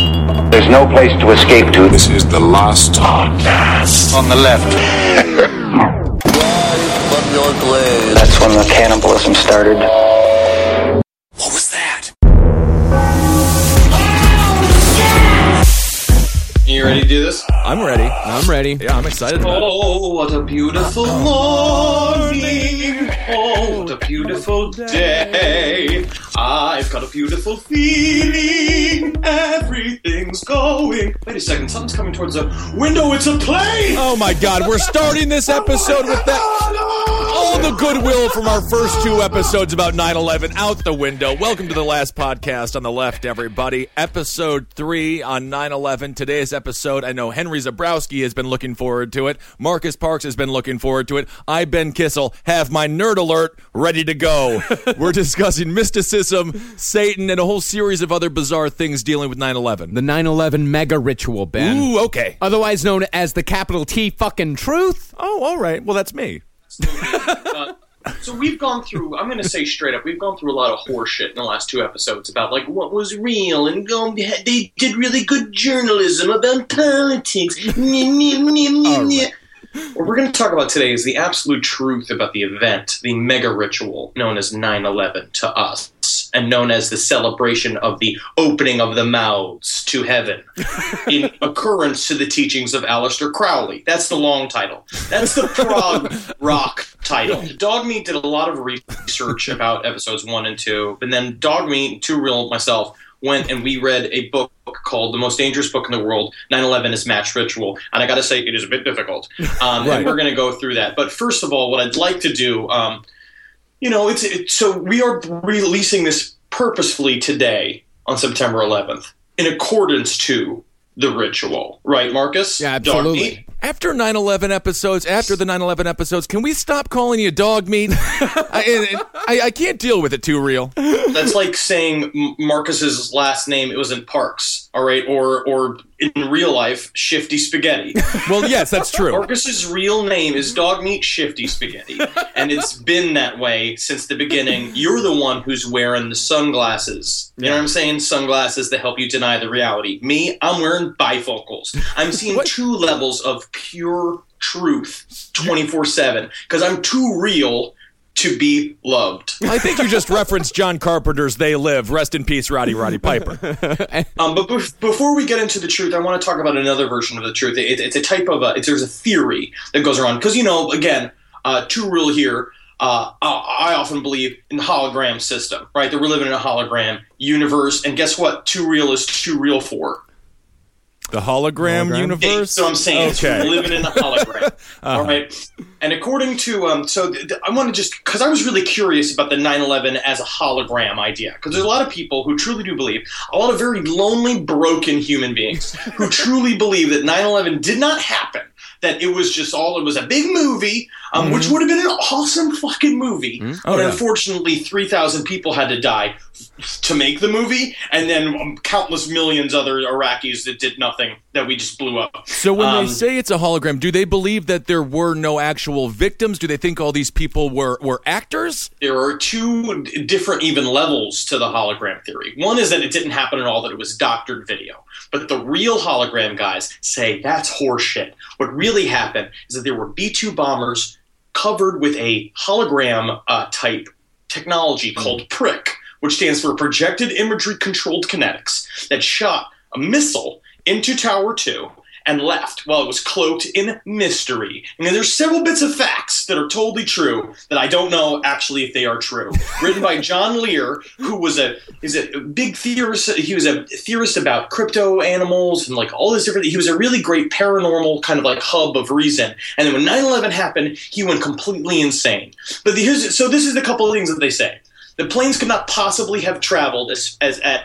There's no place to escape to. This is the last podcast. On the left. From your grave. That's when the cannibalism started. What was that? You ready to do this? I'm ready. Yeah, I'm excited about it. Oh, what a beautiful morning. Oh, what a beautiful day. I've got a beautiful feeling. Everything's going. Wait a second, something's coming towards the window. It's a plane! Oh my God, we're starting this episode with that. All the goodwill from our first two episodes about 9/11 out the window. Welcome to the last podcast on the left, everybody. Episode 3 on 9/11. Today's episode, I know Henry Zabrowski has been looking forward to it. Marcus Parks has been looking forward to it. I, Ben Kissel, have my nerd alert ready to go. We're discussing mysticism, Satan, and a whole series of other bizarre things dealing with 9/11. The 9/11 mega ritual, Ben. Ooh, okay. Otherwise known as the capital T fucking truth. Oh, all right. Well, that's me. So we've gone through, I'm going to say straight up, we've gone through a lot of horse shit in the last two episodes about, like, what was real, and they did really good journalism about politics. What we're going to talk about today is the absolute truth about the event, the mega ritual known as 9/11 to us, and known as the celebration of the opening of the mouths to heaven, in occurrence to the teachings of Aleister Crowley. That's the long title. That's the prog rock title. Dogmeat did a lot of research about episodes 1 and 2, and then Dogmeat, Too Real, myself, went and we read a book called The Most Dangerous Book in the World, 9/11 is Match Ritual. And I got to say, it is a bit difficult. Right. And we're going to go through that. But first of all, what I'd like to do, so we are releasing this purposefully today on September 11th in accordance to the ritual. Right, Marcus? Yeah, absolutely. Dogmeat? After the 9/11 episodes, can we stop calling you dog meat? I can't deal with it, Too Real. That's like saying Marcus's last name, it wasn't Parks, all right? Or in real life, Shifty Spaghetti. Well, yes, that's true. Marcus's real name is Dogmeat Shifty Spaghetti, and it's been that way since the beginning. You're the one who's wearing the sunglasses. You know what I'm saying? Sunglasses that help you deny the reality. Me, I'm wearing bifocals. I'm seeing two levels of pure truth 24/7 because I'm too real to be loved. I think you just referenced John Carpenter's They Live. Rest in peace, Roddy Piper. But before we get into the truth, I want to talk about another version of the truth. It's a type of there's a theory that goes around because, again, Too Real here. I often believe in the hologram system, right? That we're living in a hologram universe, and guess what? Too Real is too real for. The hologram universe? So I'm saying we're living in a hologram. All right. And according to, I want to just, because I was really curious about the 9/11 as a hologram idea. Because there's a lot of people who truly do believe, a lot of very lonely, broken human beings who truly believe that 9/11 did not happen. That it was just it was a big movie, which would have been an awesome fucking movie. But unfortunately, 3,000 people had to die to make the movie, and then countless millions other Iraqis that did nothing, that we just blew up. So when they say it's a hologram, do they believe that there were no actual victims? Do they think all these people were actors? There are two different even levels to the hologram theory. One is that it didn't happen at all, that it was doctored video. But the real hologram guys say that's horseshit. What really happened is that there were B-2 bombers covered with a hologram type technology called PRIC, which stands for Projected Imagery Controlled Kinetics, that shot a missile into Tower 2 and left while it was cloaked in mystery. And then there's several bits of facts that are totally true that I don't know actually if they are true. Written by John Lear, who was a big theorist. He was a theorist about crypto animals and like all this different. He was a really great paranormal kind of like hub of reason. And then when 9/11 happened, he went completely insane. But this is a couple of things that they say. The planes could not possibly have traveled as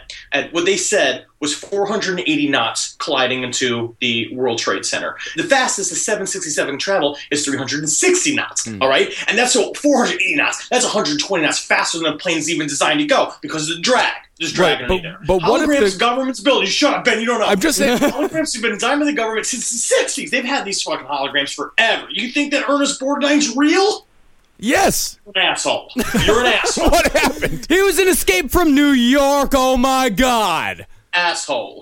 at what they said was 480 knots colliding into the World Trade Center. The fastest the 767 travel is 360 knots, all right? And that's 480 knots. That's 120 knots faster than the plane's even designed to go because of the drag. There's drag in there. But what holograms if the government's building? Shut up, Ben, you don't know. I'm just saying. Holograms have been designed by the government since the 60s. They've had these fucking holograms forever. You think that Ernest Borgnine's real? Yes. You're an asshole. You're an asshole. What happened? He was an Escape from New York. Oh my God. asshole.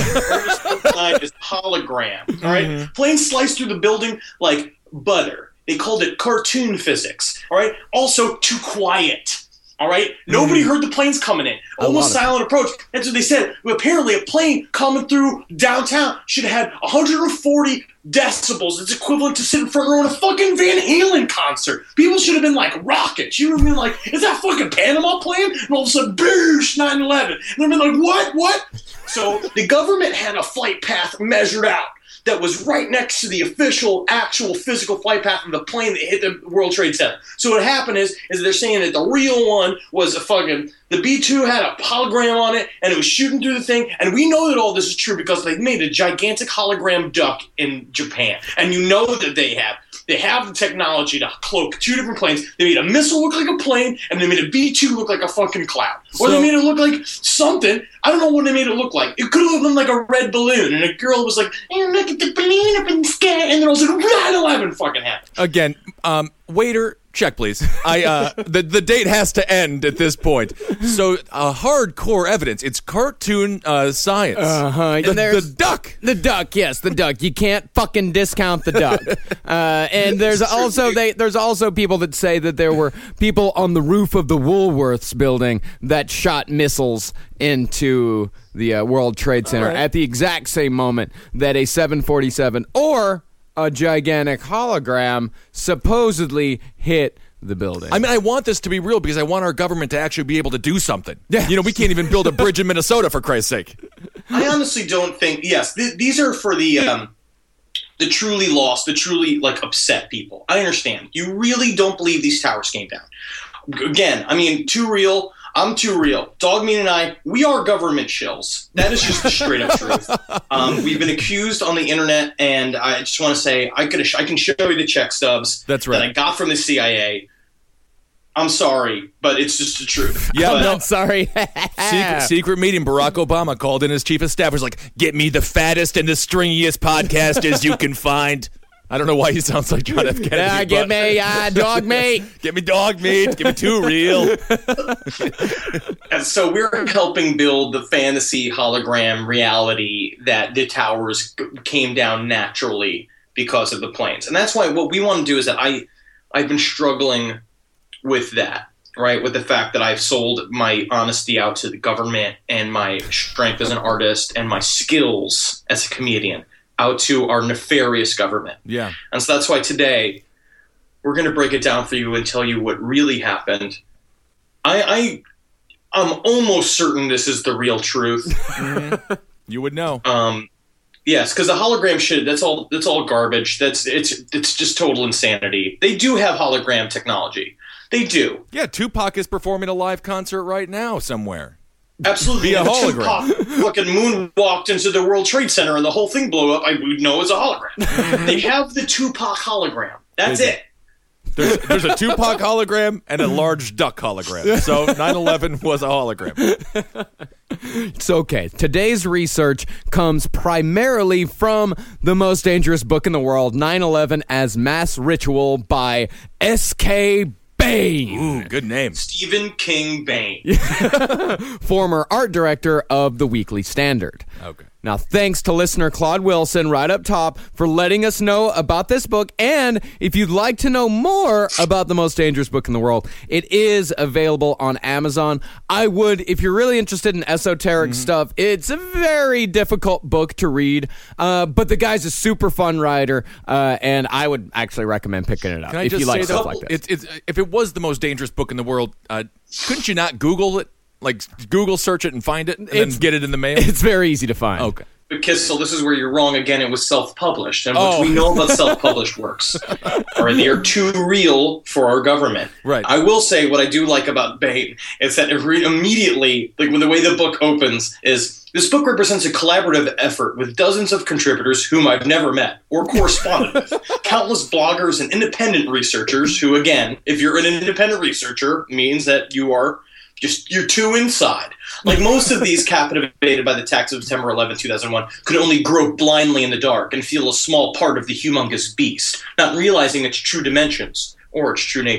First is hologram. All right, planes sliced through the building like butter. They called it cartoon physics. All right, also too quiet. All right, nobody heard the planes coming in. Almost silent approach. That's what they said. Apparently, a plane coming through downtown should have had 140 decibels. It's equivalent to sitting front row in a fucking Van Halen concert. People should have been like rockets. You would have been like, is that fucking Panama plane? And all of a sudden, boosh, 9/11. And they've been like, what? So the government had a flight path measured out that was right next to the official, actual physical flight path of the plane that hit the World Trade Center. So what happened is they're saying that the real one was the B-2 had a hologram on it, and it was shooting through the thing, and we know that all this is true because they made a gigantic hologram duck in Japan, and you know that they have the technology to cloak two different planes. They made a missile look like a plane, and they made a B-2 look like a fucking cloud. Or they made it look like something. I don't know what they made it look like. It could have looked like a red balloon, and a girl was like, hey, look at the balloon up in the sky, and then all of a sudden, 9/11 fucking happened. Again, waiter, check, please. The date has to end at this point. So, hardcore evidence. It's cartoon science. The duck. The duck, yes, the duck. You can't fucking discount the duck. And there's also people that say that there were people on the roof of the Woolworths building that shot missiles into the World Trade Center at the exact same moment that a 747 or a gigantic hologram supposedly hit the building. I mean, I want this to be real because I want our government to actually be able to do something. Yeah. You know, we can't even build a bridge in Minnesota, for Christ's sake. I honestly don't think, yes, these are for the truly lost, the truly, like, upset people. I understand. You really don't believe these towers came down. Again, I mean, too real. I'm too real. Dogmeat and I, we are government shills. That is just the straight up truth. We've been accused on the internet, and I just want to say I can show you the check stubs that I got from the CIA. I'm sorry, but it's just the truth. Yeah, I'm not sorry. Secret meeting. Barack Obama called in his chief of staff. Was like, "Get me the fattest and the stringiest podcast as you can find." I don't know why he sounds like John F. Kennedy. Yeah, get me dog meat. Get me dog meat. Get me too real. And so we're helping build the fantasy hologram reality that the towers came down naturally because of the planes. And that's why what we want to do is that I've been struggling with that, right? With the fact that I've sold my honesty out to the government and my strength as an artist and my skills as a comedian out to our nefarious government. Yeah. And so that's why today we're going to break it down for you and tell you what really happened. I'm almost certain this is the real truth. You would know. Yes, because the hologram shit, that's all garbage. It's just total insanity. They do have hologram technology. They do. Yeah, Tupac is performing a live concert right now somewhere. Absolutely. Via hologram. Tupac fucking moonwalked into the World Trade Center and the whole thing blew up. I would know it's a hologram. They have the Tupac hologram. That's it. There's a Tupac hologram and a large duck hologram. So 9/11 was a hologram. It's okay. Today's research comes primarily from the most dangerous book in the world, 9/11 as Mass Ritual by S.K. Bain. Ooh, good name. Stephen King Bain. Former art director of the Weekly Standard. Okay. Now, thanks to listener Claude Wilson right up top for letting us know about this book. And if you'd like to know more about the most dangerous book in the world, it is available on Amazon. I would, if you're really interested in esoteric stuff, it's a very difficult book to read. But the guy's a super fun writer, and I would actually recommend picking it up if you like stuff like this. If it was the most dangerous book in the world, couldn't you not Google it? Like, Google search it and find it and then get it in the mail? It's very easy to find. Okay. But Kissel, this is where you're wrong again. It was self-published, and which we know about self-published works. Or they are too real for our government. Right. I will say what I do like about Bain is that immediately, like when the way the book opens, is this book represents a collaborative effort with dozens of contributors whom I've never met or corresponded with, countless bloggers and independent researchers who, again, if you're an independent researcher, means that you're too inside. Like most of these captivated by the attacks of September 11, 2001, could only grope blindly in the dark and feel a small part of the humongous beast, not realizing its true dimensions or its true nature.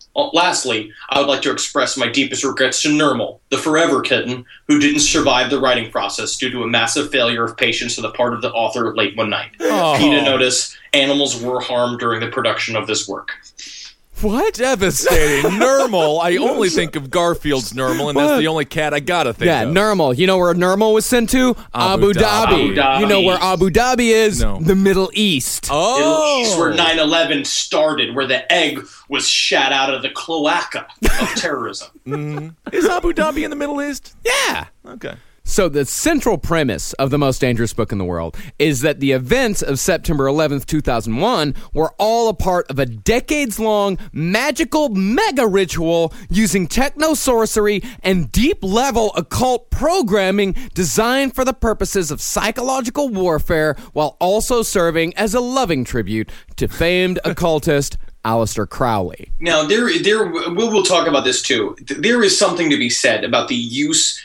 Lastly, I would like to express my deepest regrets to Nermal, the forever kitten, who didn't survive the writing process due to a massive failure of patience on the part of the author late one night. Oh. PETA notice, animals were harmed during the production of this work. What? Devastating. Nermal. I only think of Garfield's Nermal, and that's the only cat I gotta think of. Nermal. You know where Nermal was sent to? Abu Dhabi. You know where Abu Dhabi is? No. The Middle East. Oh. It's where 9/11 started, where the egg was shat out of the cloaca of terrorism. Is Abu Dhabi in the Middle East? Yeah. Okay. So the central premise of The Most Dangerous Book in the World is that the events of September 11th, 2001 were all a part of a decades-long magical mega ritual using techno-sorcery and deep-level occult programming designed for the purposes of psychological warfare while also serving as a loving tribute to famed occultist Aleister Crowley. Now, we'll talk about this too. There is something to be said about the use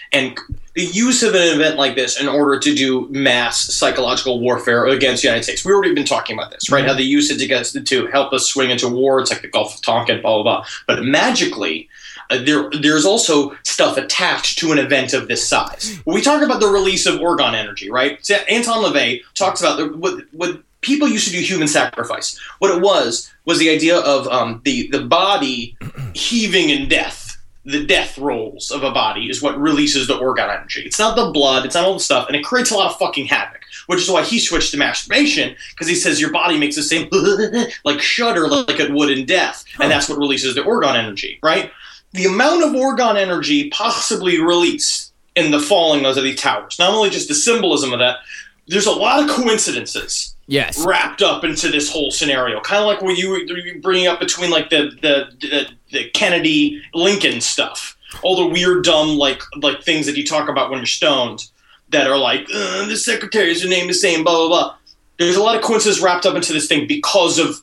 of an event like this in order to do mass psychological warfare against the United States. We've already been talking about this, right? How the usage to help us swing into war. It's like the Gulf of Tonkin, blah, blah, blah. But magically, there's also stuff attached to an event of this size. When we talk about the release of orgone energy, right? So Anton LaVey talks about what people used to do human sacrifice. What it was the idea of the body heaving in death. The death rolls of a body is what releases the orgone energy. It's not the blood, it's not all the stuff, and it creates a lot of fucking havoc, which is why he switched to masturbation, because he says your body makes the same like shudder like it would in death, and that's what releases the orgone energy, right? The amount of orgone energy possibly released in the falling of these towers, not only just the symbolism of that, there's a lot of coincidences. Yes. Wrapped up into this whole scenario, kind of like what you were bringing up between like the Kennedy Lincoln stuff, all the weird dumb like things that you talk about when you're stoned that are like the secretaries are named the same, blah blah blah. There's a lot of coincidences wrapped up into this thing because of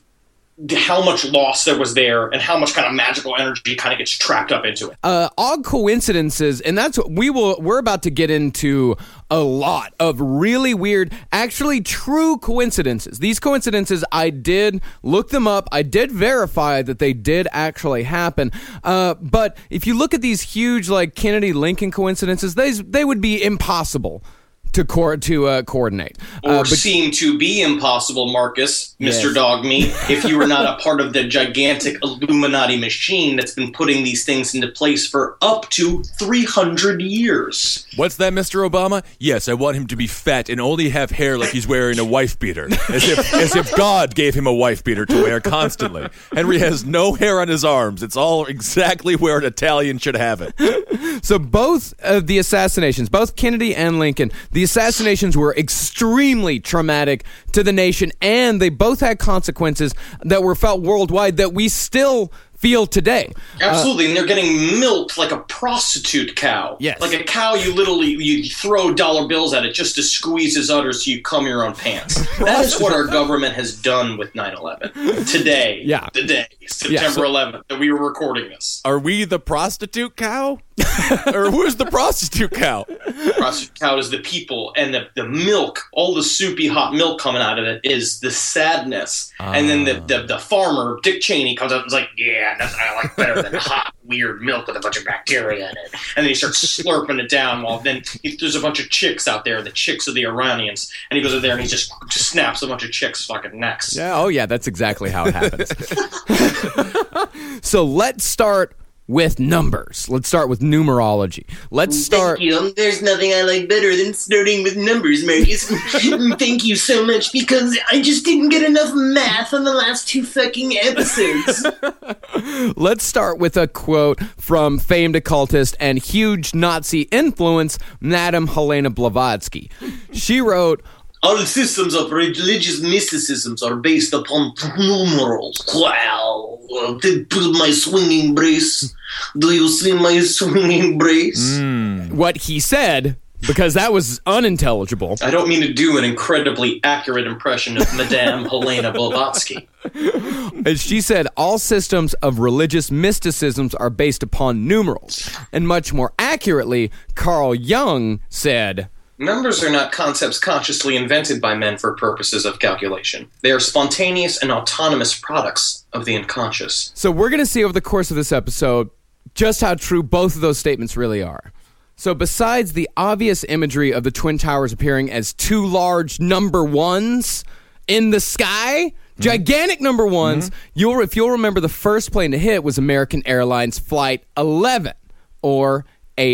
how much loss there was there and how much kind of magical energy kind of gets trapped up into it. Odd coincidences, and that's what we're about to get into a lot of really weird, actually true coincidences. These coincidences, I did look them up. I did verify that they did actually happen. But if you look at these huge like Kennedy-Lincoln coincidences, they would be impossible to coordinate. Or seem to be impossible, Marcus, Mr. Yes. Dogmeat, if you were not a part of the gigantic Illuminati machine that's been putting these things into place for up to 300 years. What's that, Mr. Obama? Yes, I want him to be fat and only have hair like he's wearing a wife beater. As if God gave him a wife beater to wear constantly. Henry has no hair on his arms. It's all exactly where an Italian should have it. So both of the assassinations, both Kennedy and Lincoln, the assassinations were extremely traumatic to the nation, and they both had consequences that were felt worldwide that we still feel today. Absolutely, and they're getting milked like a prostitute cow. Yes. Like a cow you throw dollar bills at it just to squeeze his udders so you cum your own pants. That is what our government has done with 9/11. Today. Yeah. Today. September 11th, that we were recording this. Are we the prostitute cow? Or who's the prostitute cow? Prostitute cow is the people, and the milk, all the soupy hot milk coming out of it is the sadness. And then the farmer, Dick Cheney, comes up and is like, yeah, that's what I like better than hot, weird milk with a bunch of bacteria in it. And then he starts slurping it down while then there's a bunch of chicks out there. The chicks are the Iranians. And he goes in there and he just snaps a bunch of chicks' fucking necks. Yeah, oh yeah, that's exactly how it happens. So let's start with numbers. Let's start with numerology. Let's start. Thank you. There's nothing I like better than starting with numbers, Marcus. Thank you so much, because I just didn't get enough math on the last 2 fucking episodes. Let's start with a quote from famed occultist and huge Nazi influence, Madame Helena Blavatsky. She wrote, "All systems of religious mysticisms are based upon numerals. Wow. My swinging brace. Do you see my swinging brace?" What he said, because that was unintelligible. I don't mean to do an incredibly accurate impression of Madame Helena Blavatsky. As she said, all systems of religious mysticisms are based upon numerals. And much more accurately, Carl Jung said, Numbers are not concepts consciously invented by men for purposes of calculation. They are spontaneous and autonomous products of the unconscious. So we're going to see over the course of this episode just how true both of those statements really are. So besides the obvious imagery of the Twin Towers appearing as two large number ones in the sky, gigantic number ones, if you'll remember, the first plane to hit was American Airlines Flight 11, or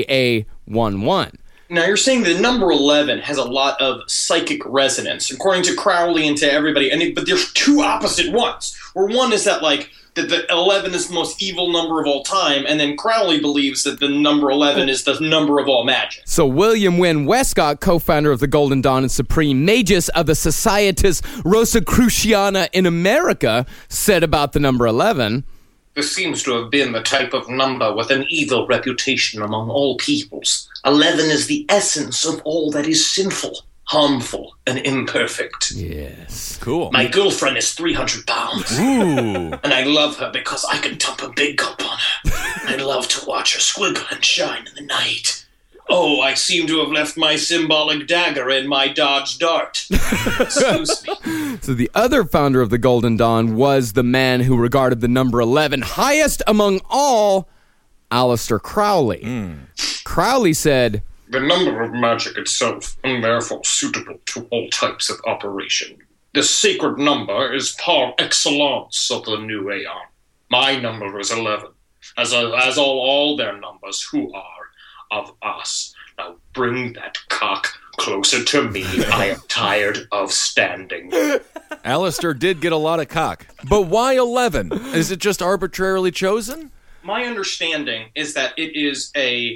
AA-11. Now, you're saying the number 11 has a lot of psychic resonance, according to Crowley and to everybody, but there's two opposite ones, where one is that, like, that the 11 is the most evil number of all time, and then Crowley believes that the number 11 is the number of all magic. So William Wynne Westcott, co-founder of the Golden Dawn and supreme magus of the Societas Rosicruciana in America, said about the number 11... This seems to have been the type of number with an evil reputation among all peoples. 11 is the essence of all that is sinful, harmful, and imperfect. Yes. Cool. My girlfriend is 300 pounds. Ooh. And I love her because I can dump a big cup on her. I love to watch her squiggle and shine in the night. Oh, I seem to have left my symbolic dagger in my Dodge Dart. Excuse me. So the other founder of the Golden Dawn was the man who regarded the number 11 highest among all, Aleister Crowley. Crowley said, The number of magic itself, and therefore suitable to all types of operation. The sacred number is par excellence of the new aeon. My number is 11, as all their numbers who are of us. Now bring that cock closer to me. I am tired of standing. Alistair did get a lot of cock. But why 11? Is it just arbitrarily chosen? My understanding is that it is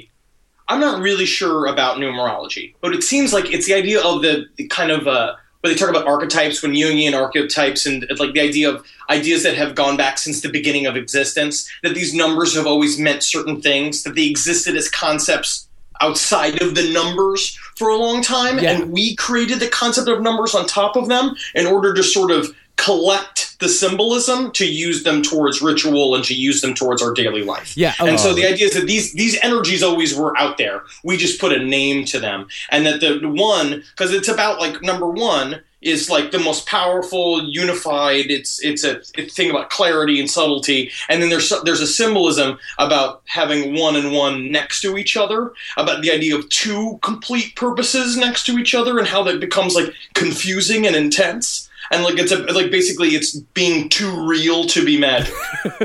I'm not really sure about numerology, but it seems like it's the idea of the kind of where they talk about archetypes, when Jungian archetypes, and like the idea of ideas that have gone back since the beginning of existence, that these numbers have always meant certain things, that they existed as concepts outside of the numbers for a long time, and we created the concept of numbers on top of them in order to sort of collect the symbolism to use them towards ritual and to use them towards our daily life. And so the idea is that these energies always were out there. We just put a name to them. And that the one, because it's about like number one is like the most powerful, unified, it's a thing about clarity and subtlety. And then there's a symbolism about having one and one next to each other, about the idea of two complete purposes next to each other and how that becomes like confusing and intense. And like basically it's being too real to be magic.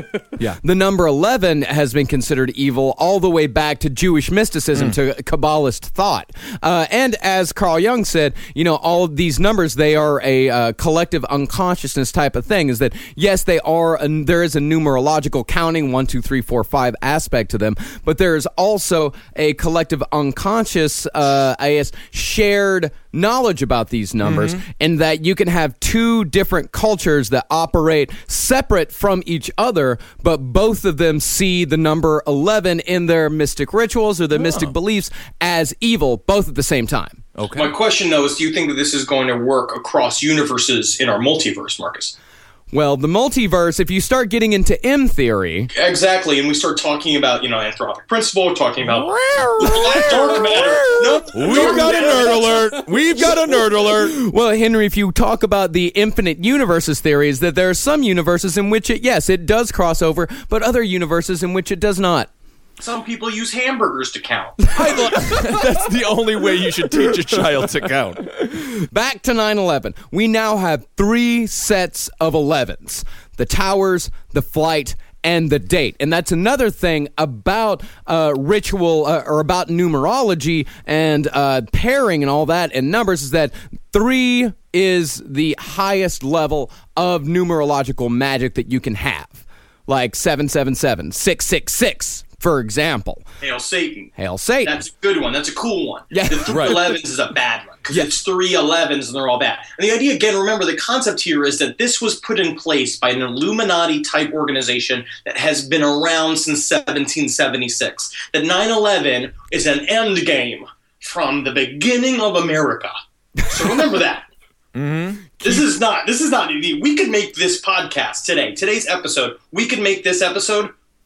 The number 11 has been considered evil all the way back to Jewish mysticism, to Kabbalist thought. And as Carl Jung said, all of these numbers, they are a collective unconsciousness type of thing. Is that, yes, they are, there is a numerological counting, 1, 2, 3, 4, 5 aspect to them, but there is also a collective unconscious, shared knowledge about these numbers, and that you can have two different cultures that operate separate from each other, but both of them see the number 11 in their mystic rituals or their mystic beliefs as evil, both at the same time. Okay. My question, though, is do you think that this is going to work across universes in our multiverse, Marcus? Well, the multiverse, if you start getting into M theory... Exactly, and we start talking about, anthropic principle, talking about dark matter. We've got a nerd alert. We've got a nerd alert. Well, Henry, if you talk about the infinite universes theories, that there are some universes in which it does cross over, but other universes in which it does not. Some people use hamburgers to count. That's the only way you should teach a child to count. Back to 9/11. We now have 3 sets of 11s. The towers, the flight, and the date. And that's another thing about ritual or about numerology and pairing and all that and numbers, is that 3 is the highest level of numerological magic that you can have. Like 777, 666. For example. Hail Satan. Hail Satan. That's a good one. That's a cool one. Yeah, the 3 11s is a bad one because it's 3 11s and they're all bad. And the idea, again, remember, the concept here is that this was put in place by an Illuminati-type organization that has been around since 1776. That 9/11 is an end game from the beginning of America. So remember that. This is not. We could make this podcast today. Today's episode. We could make this episode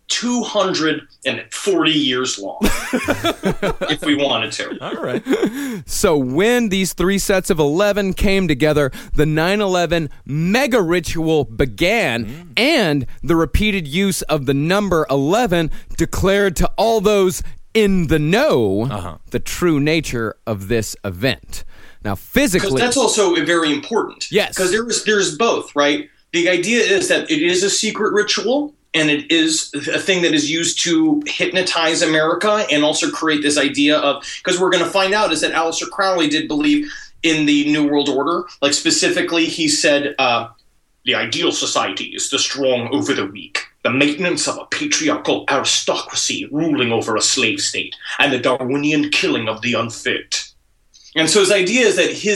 240 years long, if we wanted to. All right. So when these three sets of 11 came together, the 9/11 mega ritual began, and the repeated use of the number 11 declared to all those in the know the true nature of this event. Now, physically... Because that's also very important. Yes. Because there's both, right? The idea is that it is a secret ritual, and it is a thing that is used to hypnotize America and also create this idea of... Because we're going to find out is that Aleister Crowley did believe in the New World Order. Like, specifically, he said, the ideal society is the strong over the weak, the maintenance of a patriarchal aristocracy ruling over a slave state, and the Darwinian killing of the unfit. And so his idea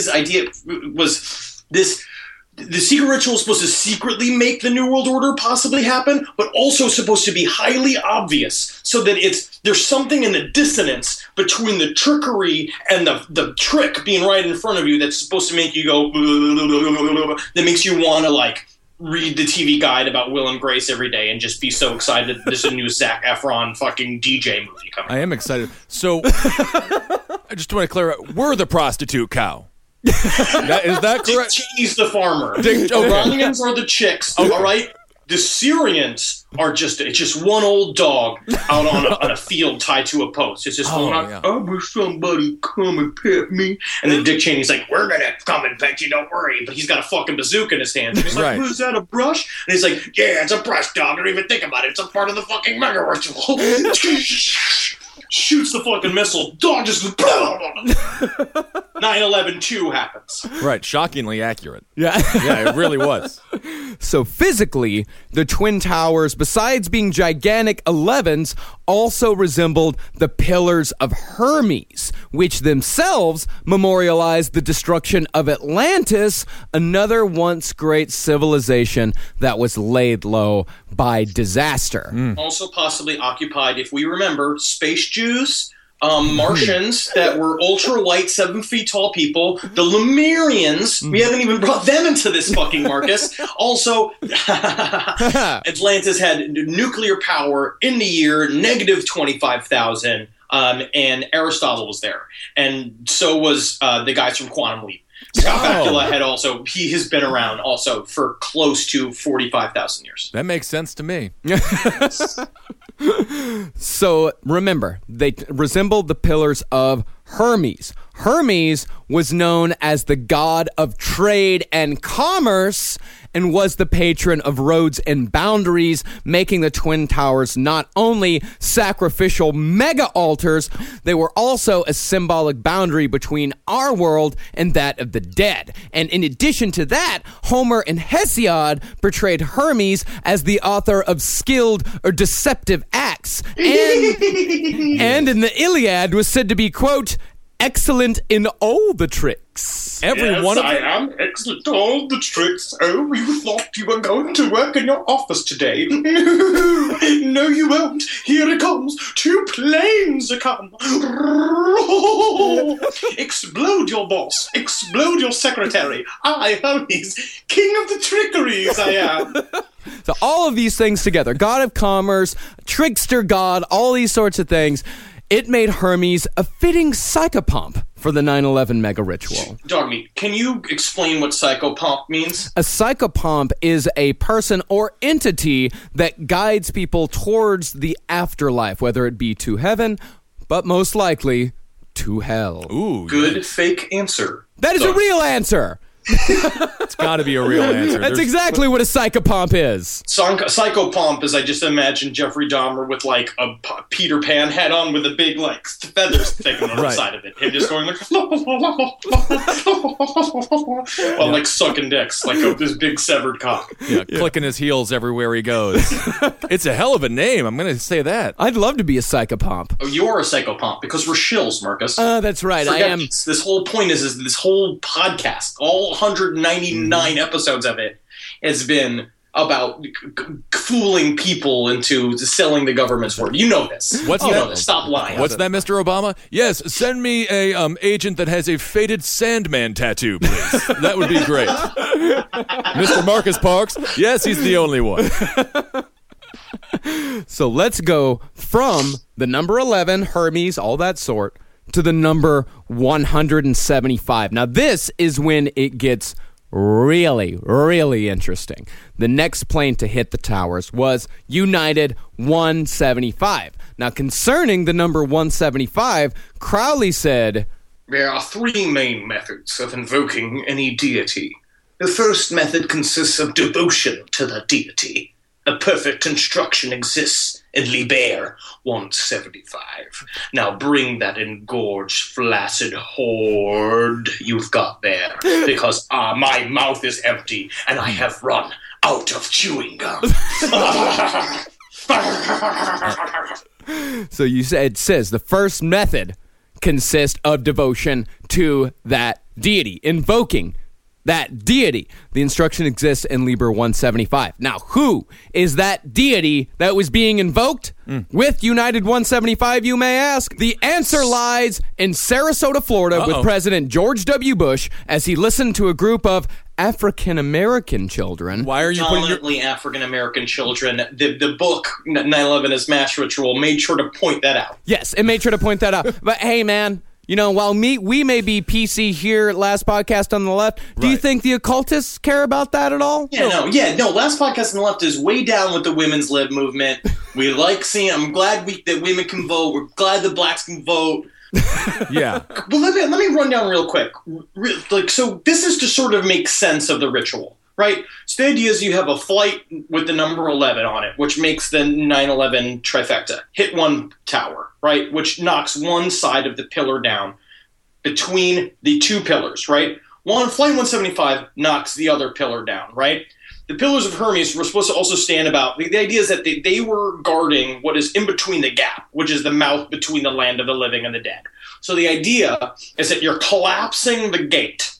was this... The secret ritual is supposed to secretly make the New World Order possibly happen, but also supposed to be highly obvious, so that there's something in the dissonance between the trickery and the trick being right in front of you that's supposed to make you go, that makes you want to, like, read the TV guide about Will and Grace every day and just be so excited there's a new Zac Efron fucking DJ movie coming. I am excited. So, I just want to clarify, we're the prostitute cow. Is that correct? Dick Cheney's the farmer. Okay. Iranians are the chicks. Okay. All right. The Syrians are just one old dog out on a field tied to a post. It's just I wish somebody come and pet me. And then Dick Cheney's like, we're gonna come and pet you, don't worry. But he's got a fucking bazooka in his hand. And he's like, is that a brush? And he's like, yeah, it's a brush, dog. Don't even think about it. It's a part of the fucking mega ritual. Shoots the fucking missile. Dog just 9/11-2 happens. Right, shockingly accurate. Yeah. Yeah, it really was. So physically, the Twin Towers, besides being gigantic 11s, also resembled the Pillars of Hermes, which themselves memorialized the destruction of Atlantis, another once great civilization that was laid low by disaster. Also possibly occupied, if we remember, space Jews, Martians that were ultra-light, 7 feet tall people, the Lemurians, we haven't even brought them into this fucking Marcus. Also, Atlantis had nuclear power in the year -25,000, and Aristotle was there. And so was the guys from Quantum Leap. Scott Bakula he has been around also for close to 45,000 years. That makes sense to me. So remember, they resembled the Pillars of Hermes. Hermes was known as the god of trade and commerce and was the patron of roads and boundaries, making the Twin Towers not only sacrificial mega altars, they were also a symbolic boundary between our world and that of the dead. And in addition to that, Homer and Hesiod portrayed Hermes as the author of skilled or deceptive acts, and in the Iliad was said to be, quote, excellent in all the tricks. Every one of them. I am excellent at all the tricks. Oh, you thought you were going to work in your office today. No, you won't. Here it comes. 2 planes are come. Explode your boss. Explode your secretary. I, Hermes, king of the trickeries I am. So all of these things together, god of commerce, trickster god, all these sorts of things, it made Hermes a fitting psychopomp for the 9/11 mega ritual. Dogmeat, can you explain what psychopomp means? A psychopomp is a person or entity that guides people towards the afterlife, whether it be to heaven, but most likely to hell. Ooh, good fake answer. That is a real answer. It's got to be a real answer. That's exactly what a psychopomp is. Psychopomp is I just imagine Jeffrey Dahmer with like a Peter Pan hat on with a big like feathers sticking on the side of it. Him just going like while like sucking dicks like this big severed cock. Yeah, clicking his heels everywhere he goes. It's a hell of a name. I'm going to say that. I'd love to be a psychopomp. Oh, you're a psychopomp because we're shills, Marcus. That's right. I am. This whole point is this whole podcast, all 199 episodes of it has been about fooling people into selling the government's word. You know this. What's that? Stop lying. What's that, Mr. Obama? Yes, send me a agent that has a faded Sandman tattoo, please. That would be great. Mr. Marcus Parks? Yes, he's the only one. So let's go from the number 11, Hermes, all that sort, to the number 175. Now, this is when it gets really, really interesting. The next plane to hit the towers was United 175. Now, concerning the number 175, Crowley said, There are three main methods of invoking any deity. The first method consists of devotion to the deity. A perfect instruction exists in Liber 175. Now bring that engorged, flaccid horde you've got there, because my mouth is empty and I have run out of chewing gum. so you said, it says the first method consists of devotion to that deity, invoking that deity. The instruction exists in Liber 175. Now, who is that deity that was being invoked with United 175, you may ask? The answer lies in Sarasota, Florida, with President George W. Bush as he listened to a group of African-American children. Why are you putting Dominantly African-American children. The book, 9/11 is Mass Ritual, made sure to point that out. Yes, it made sure to point that out. But hey, man, you know, while we may be PC here, Last Podcast on the Left, do you think the occultists care about that at all? No. Last Podcast on the Left is way down with the women's lib movement. We like seeing. I'm glad that women can vote. We're glad that blacks can vote. Yeah. But let me run down real quick. So this is to sort of make sense of the ritual, right? So the idea is you have a flight with the number 11 on it, which makes the 9/11 trifecta. Hit one tower, right? Which knocks one side of the pillar down between the two pillars, right? Flight 175 knocks the other pillar down, right? The pillars of Hermes were supposed to also stand about. The idea is that they were guarding what is in between the gap, which is the mouth between the land of the living and the dead. So the idea is that you're collapsing the gate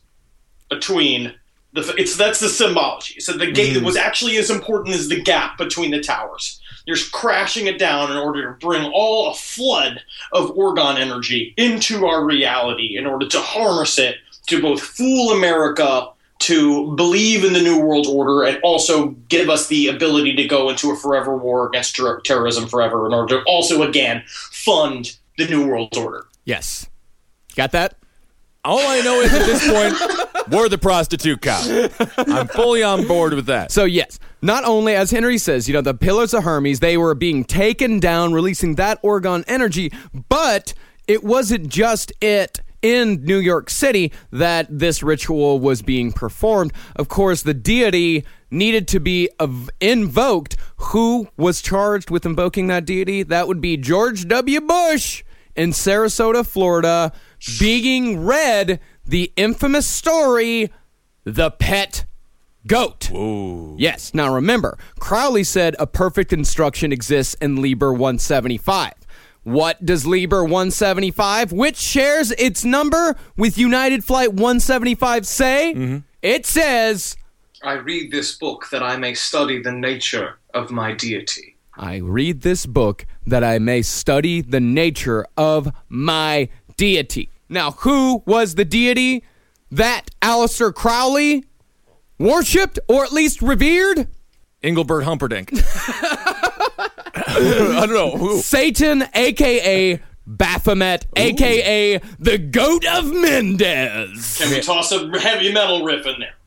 between that's the symbology. So the gate was actually as important as the gap between the towers. You're crashing it down in order to bring a flood of orgone energy into our reality in order to harness it to both fool America, to believe in the New World Order, and also give us the ability to go into a forever war against terrorism forever in order to also, again, fund the New World Order. Yes. Got that? All I know is at this point, we're the prostitute cow. I'm fully on board with that. So, yes, not only, as Henry says, the pillars of Hermes, they were being taken down, releasing that orgone energy, but it wasn't just it in New York City that this ritual was being performed. Of course, the deity needed to be invoked. Who was charged with invoking that deity? That would be George W. Bush in Sarasota, Florida, being read the infamous story, The Pet Goat. Whoa. Yes. Now remember, Crowley said a perfect instruction exists in Liber 175. What does Liber 175, which shares its number with United Flight 175, say? It says, I read this book that I may study the nature of my deity. I read this book that I may study the nature of my deity. Now, who was the deity that Aleister Crowley worshipped, or at least revered? Engelbert Humperdinck. I don't know. Who? Satan, a.k.a. Baphomet, a.k.a. the Goat of Mendez. Can we toss a heavy metal riff in there?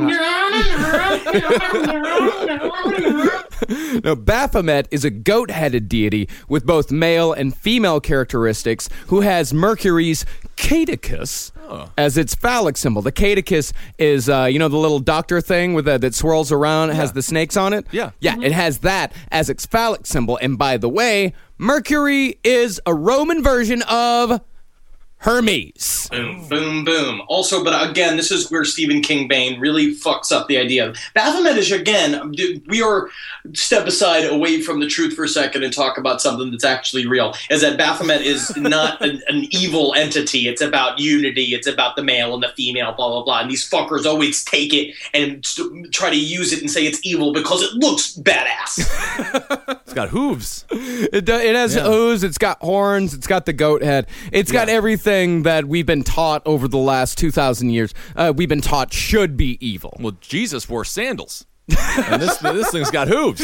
Now, Baphomet is a goat-headed deity with both male and female characteristics who has Mercury's caduceus as its phallic symbol. The caduceus is, the little doctor thing with that swirls around, it has the snakes on it? Yeah. Yeah, it has that as its phallic symbol. And by the way, Mercury is a Roman version of Hermes. Boom, boom, boom. Also, but again, this is where Stephen King Bane really fucks up the idea. Baphomet is, again, we are step aside away from the truth for a second and talk about something that's actually real, is that Baphomet is not an evil entity. It's about unity. It's about the male and the female, blah, blah, blah. And these fuckers always take it and try to use it and say it's evil because it looks badass. It's got hooves. It has hooves. It's got horns. It's got the goat head. It's got everything that we've been taught over the last 2,000 years. We've been taught should be evil. Well, Jesus wore sandals. And this thing's got hooves.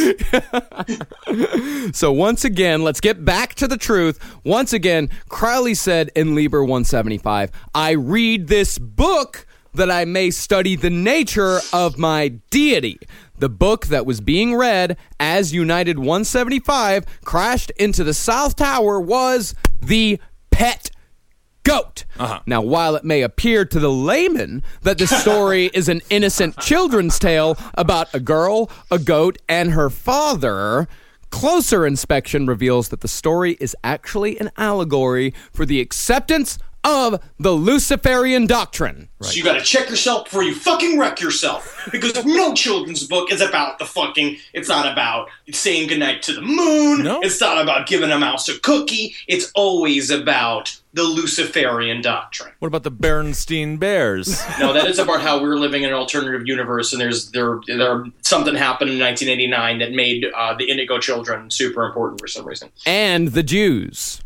So once again, let's get back to the truth. Once again, Crowley said in Liber 175, I read this book that I may study the nature of my deity. The book that was being read as United 175 crashed into the South Tower was the Pet Goat. Now, while it may appear to the layman that the story is an innocent children's tale about a girl, a goat, and her father, closer inspection reveals that the story is actually an allegory for the acceptance of the Luciferian doctrine. So you gotta check yourself before you fucking wreck yourself. Because no children's book is about it's not about saying goodnight to the moon. No. It's not about giving a mouse a cookie. It's always about the Luciferian doctrine. What about the Bernstein Bears? No, that is about how we're living in an alternative universe, and there something happened in 1989 that made the Indigo Children super important for some reason. And the Jews.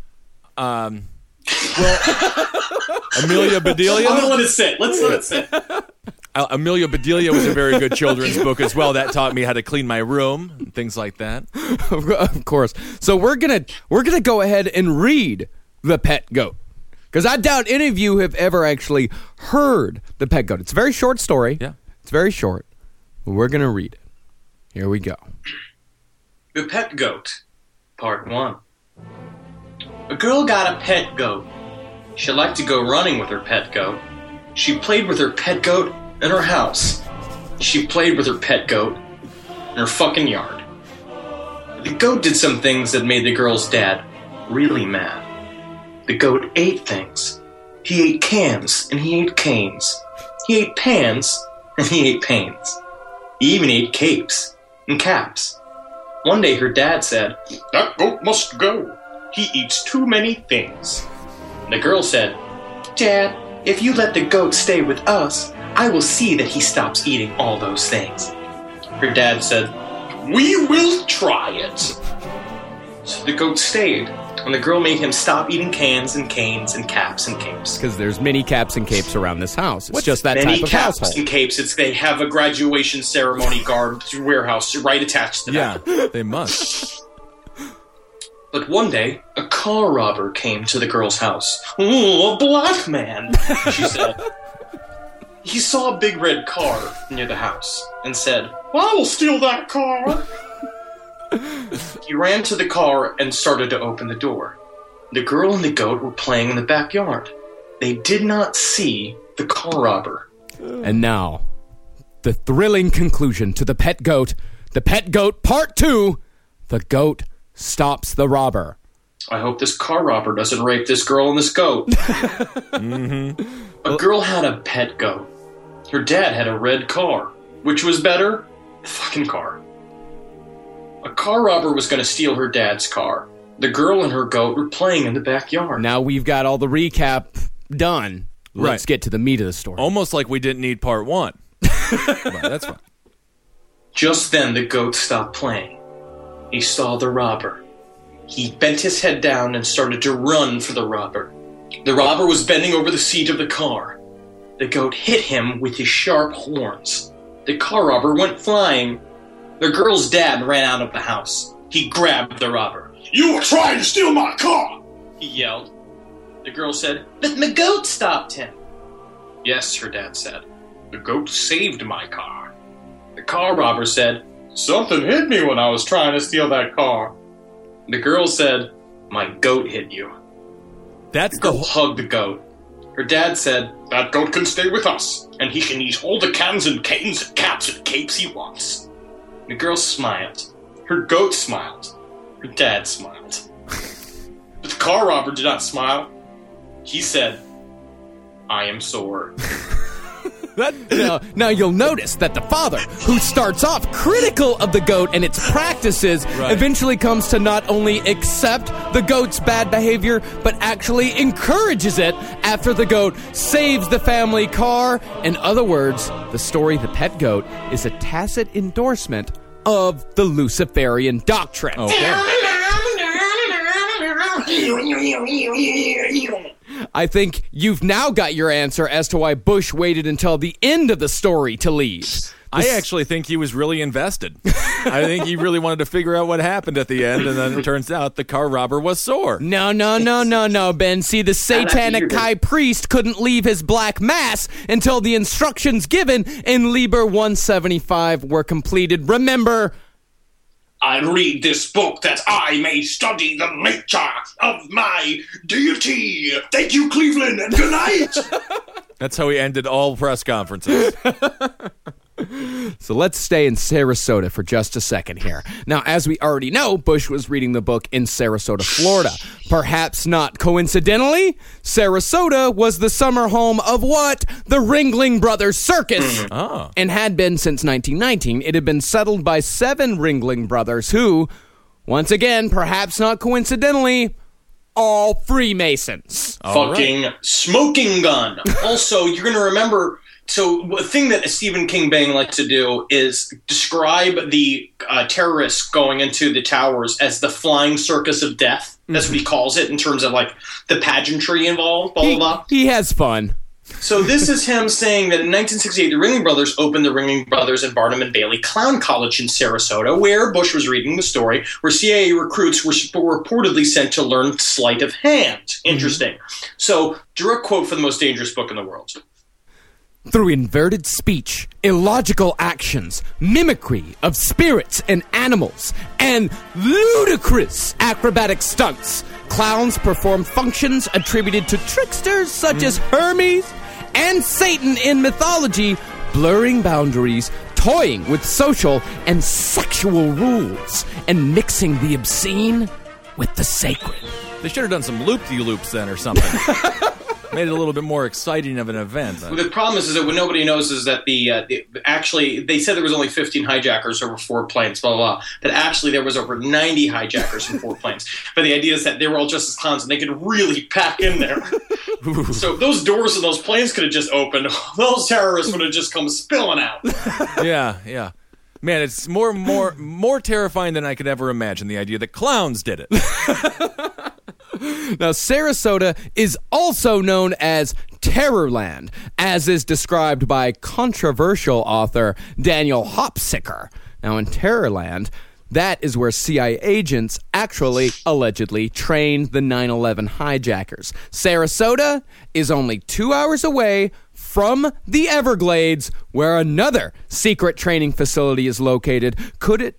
Amelia Bedelia? I'm gonna let it sit. Let's let it sit. Amelia Bedelia was a very good children's book as well. That taught me how to clean my room and things like that. Of course. So we're gonna go ahead and read The Pet Goat, because I doubt any of you have ever actually heard The Pet Goat. It's a very short story. Yeah. It's very short. But we're gonna read it. Here we go. The Pet Goat, Part 1. A girl got a pet goat. She liked to go running with her pet goat. She played with her pet goat in her house. She played with her pet goat in her fucking yard. The goat did some things that made the girl's dad really mad. The goat ate things. He ate cans and he ate canes. He ate pans and he ate pains. He even ate capes and caps. One day her dad said, "That goat must go. He eats too many things." The girl said, "Dad, if you let the goat stay with us, I will see that he stops eating all those things." Her dad said, "We will try it." So the goat stayed, and the girl made him stop eating cans and canes and caps and capes. Because there's many caps and capes around this house. It's just that Many type of caps household. and capes. They have a graduation ceremony guard warehouse right attached to Yeah, that. they must. But one day, a car robber came to the girl's house. "Ooh, a black man," she said. He saw a big red car near the house and said, "I will steal that car." He ran to the car and started to open the door. The girl and the goat were playing in the backyard. They did not see the car robber. And now, the thrilling conclusion to The Pet Goat. The Pet Goat Part 2. The goat stops the robber. I hope this car robber doesn't rape this girl and this goat. A girl had a pet goat. Her dad had a red car. Which was better? The fucking car. A car robber was going to steal her dad's car. The girl and her goat were playing in the backyard. Now we've got all the recap done. Let's Right. get to the meat of the story. Almost like we didn't need part 1. Right, that's fine. Just then the goat stopped playing. He saw the robber. He bent his head down and started to run for the robber. The robber was bending over the seat of the car. The goat hit him with his sharp horns. The car robber went flying. The girl's dad ran out of the house. He grabbed the robber. You were trying to steal my car! He yelled. The girl said, "But the goat stopped him." "Yes," her dad said. "The goat saved my car." The car robber said, "Something hit me when I was trying to steal that car." The girl said, "My goat hit you." That's The the girl whole... hugged the goat. Her dad said, "That goat can stay with us, and he can eat all the cans and canes and caps and capes he wants." The girl smiled. Her goat smiled. Her dad smiled. But the car robber did not smile. He said, "I am sore." Now you'll notice that the father, who starts off critical of the goat and its practices, Right. eventually comes to not only accept the goat's bad behavior, but actually encourages it after the goat saves the family car. In other words, the story The Pet Goat is a tacit endorsement of the Luciferian doctrine. Okay. I think you've now got your answer as to why Bush waited until the end of the story to leave. I actually think he was really invested. I think he really wanted to figure out what happened at the end, and then it turns out the car robber was sore. No, Ben. See, the satanic high priest couldn't leave his black mass until the instructions given in Liber 175 were completed. Remember, I read this book that I may study the nature of my deity. Thank you, Cleveland, and good night. That's how he ended all press conferences. So let's stay in Sarasota for just a second here. Now, as we already know, Bush was reading the book in Sarasota, Florida. Perhaps not coincidentally, Sarasota was the summer home of what? The Ringling Brothers Circus. And had been since 1919. It had been settled by 7 Ringling Brothers who, once again, perhaps not coincidentally, all Freemasons. Fucking smoking gun. Also, you're going to remember... So a thing that Stephen King Bang likes to do is describe the terrorists going into the towers as the flying circus of death. That's what he calls it in terms of like the pageantry involved, blah, blah, blah. He has fun. So this is him saying that in 1968, the Ringling Brothers opened the Ringling Brothers and Barnum and Bailey Clown College in Sarasota, where Bush was reading the story, where CIA recruits were reportedly sent to learn sleight of hand. Interesting. So, direct quote for the most dangerous book in the world. Through inverted speech, illogical actions, mimicry of spirits and animals, and ludicrous acrobatic stunts, clowns perform functions attributed to tricksters such as Hermes and Satan in mythology, blurring boundaries, toying with social and sexual rules, and mixing the obscene with the sacred. They should have done some loop-de-loops then or something. Made it a little bit more exciting of an event. Well, the problem is that what nobody knows is that actually they said there was only 15 hijackers over 4 planes, blah, blah, blah. But actually there was over 90 hijackers in 4 planes. But the idea is that they were all just as clowns and they could really pack in there. So if those doors of those planes could have just opened, those terrorists would have just come spilling out. Yeah. Man, it's more terrifying than I could ever imagine, the idea that clowns did it. Now, Sarasota is also known as Terrorland, as is described by controversial author Daniel Hopsicker. Now, in Terrorland, that is where CIA agents actually, allegedly, trained the 9/11 hijackers. Sarasota is only 2 hours away from the Everglades, where another secret training facility is located. Could it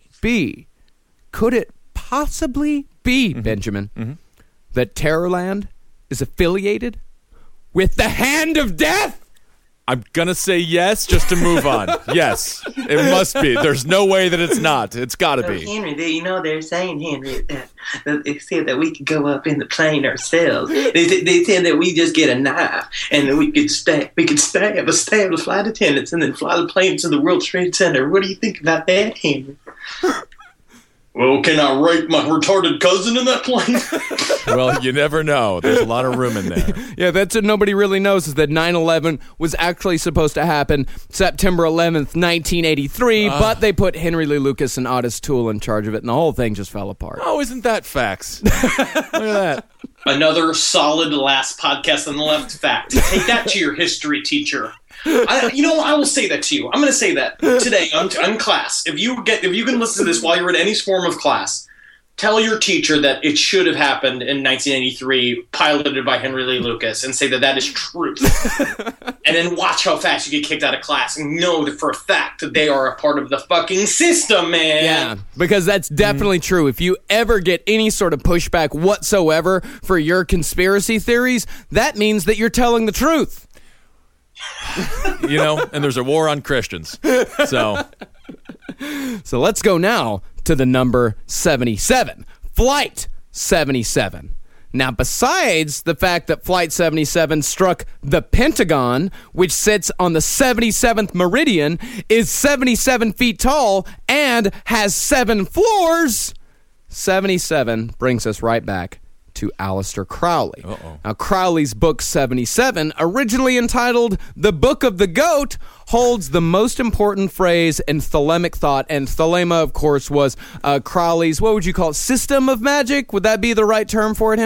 possibly be, Benjamin, that Terrorland is affiliated with the Hand of Death? I'm going to say yes just to move on. Yes, it must be. There's no way that it's not. It's got to be. Henry, they're saying, Henry, that they said that we could go up in the plane ourselves. They said that we just get a knife and we could stab the flight attendants and then fly the plane to the World Trade Center. What do you think about that, Henry? Well, can I rape my retarded cousin in that plane? Well, you never know. There's a lot of room in there. Yeah, that's what nobody really knows, is that 9/11 was actually supposed to happen September 11th, 1983, but they put Henry Lee Lucas and Otis Toole in charge of it, and the whole thing just fell apart. Oh, isn't that facts? Look at that. Another solid last podcast on the left fact. Take that to your history teacher. I will say that to you. I'm going to say that today on class. If you can listen to this while you're in any form of class, tell your teacher that it should have happened in 1983, piloted by Henry Lee Lucas, and say that is truth. And then watch how fast you get kicked out of class and know that for a fact that they are a part of the fucking system, man. Yeah, because that's definitely true. If you ever get any sort of pushback whatsoever for your conspiracy theories, that means that you're telling the truth. And there's a war on Christians. So let's go now to the number 77, Flight 77. Now, besides the fact that Flight 77 struck the Pentagon, which sits on the 77th meridian, is 77 feet tall, and has 7 floors, 77 brings us right back to Aleister Crowley. Now, Crowley's book 77, originally entitled The Book of the Goat, holds the most important phrase in Thelemic thought, and Thelema, of course, was Crowley's, what would you call it, system of magic? Would that be the right term for it, Henry?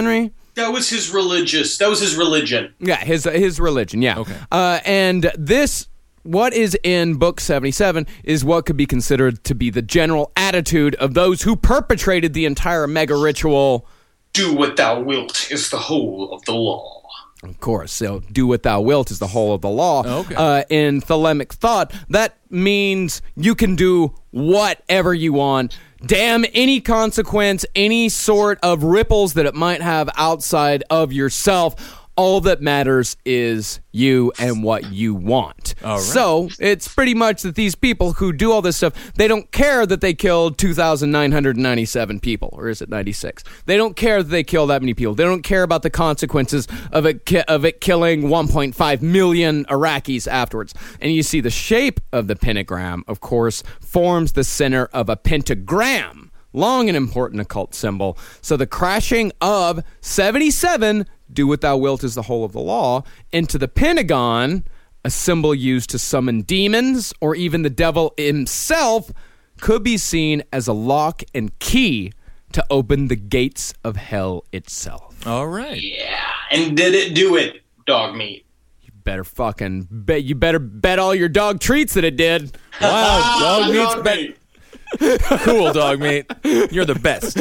That was his religion. Yeah, his religion, yeah. Okay. And this, what is in Book 77 is what could be considered to be the general attitude of those who perpetrated the entire mega ritual. Do what thou wilt is the whole of the law. Of course, so do what thou wilt is the whole of the law. Okay. In Thelemic thought, that means you can do whatever you want. Damn any consequence, any sort of ripples that it might have outside of yourself. All that matters is you and what you want. All right. So it's pretty much that these people who do all this stuff, they don't care that they killed 2,997 people, or is it 96? They don't care that they killed that many people. They don't care about the consequences of it killing 1.5 million Iraqis afterwards. And you see the shape of the pentagram, of course, forms the center of a pentagram. Long and important occult symbol. So the crashing of 77, do what thou wilt is the whole of the law, into the Pentagon, a symbol used to summon demons or even the devil himself, could be seen as a lock and key to open the gates of hell itself. All right. Yeah, and did it do it, dog meat? You better bet all your dog treats that it did. Wow, dog meat's Dog bet. meat. Cool, dog meat. You're the best.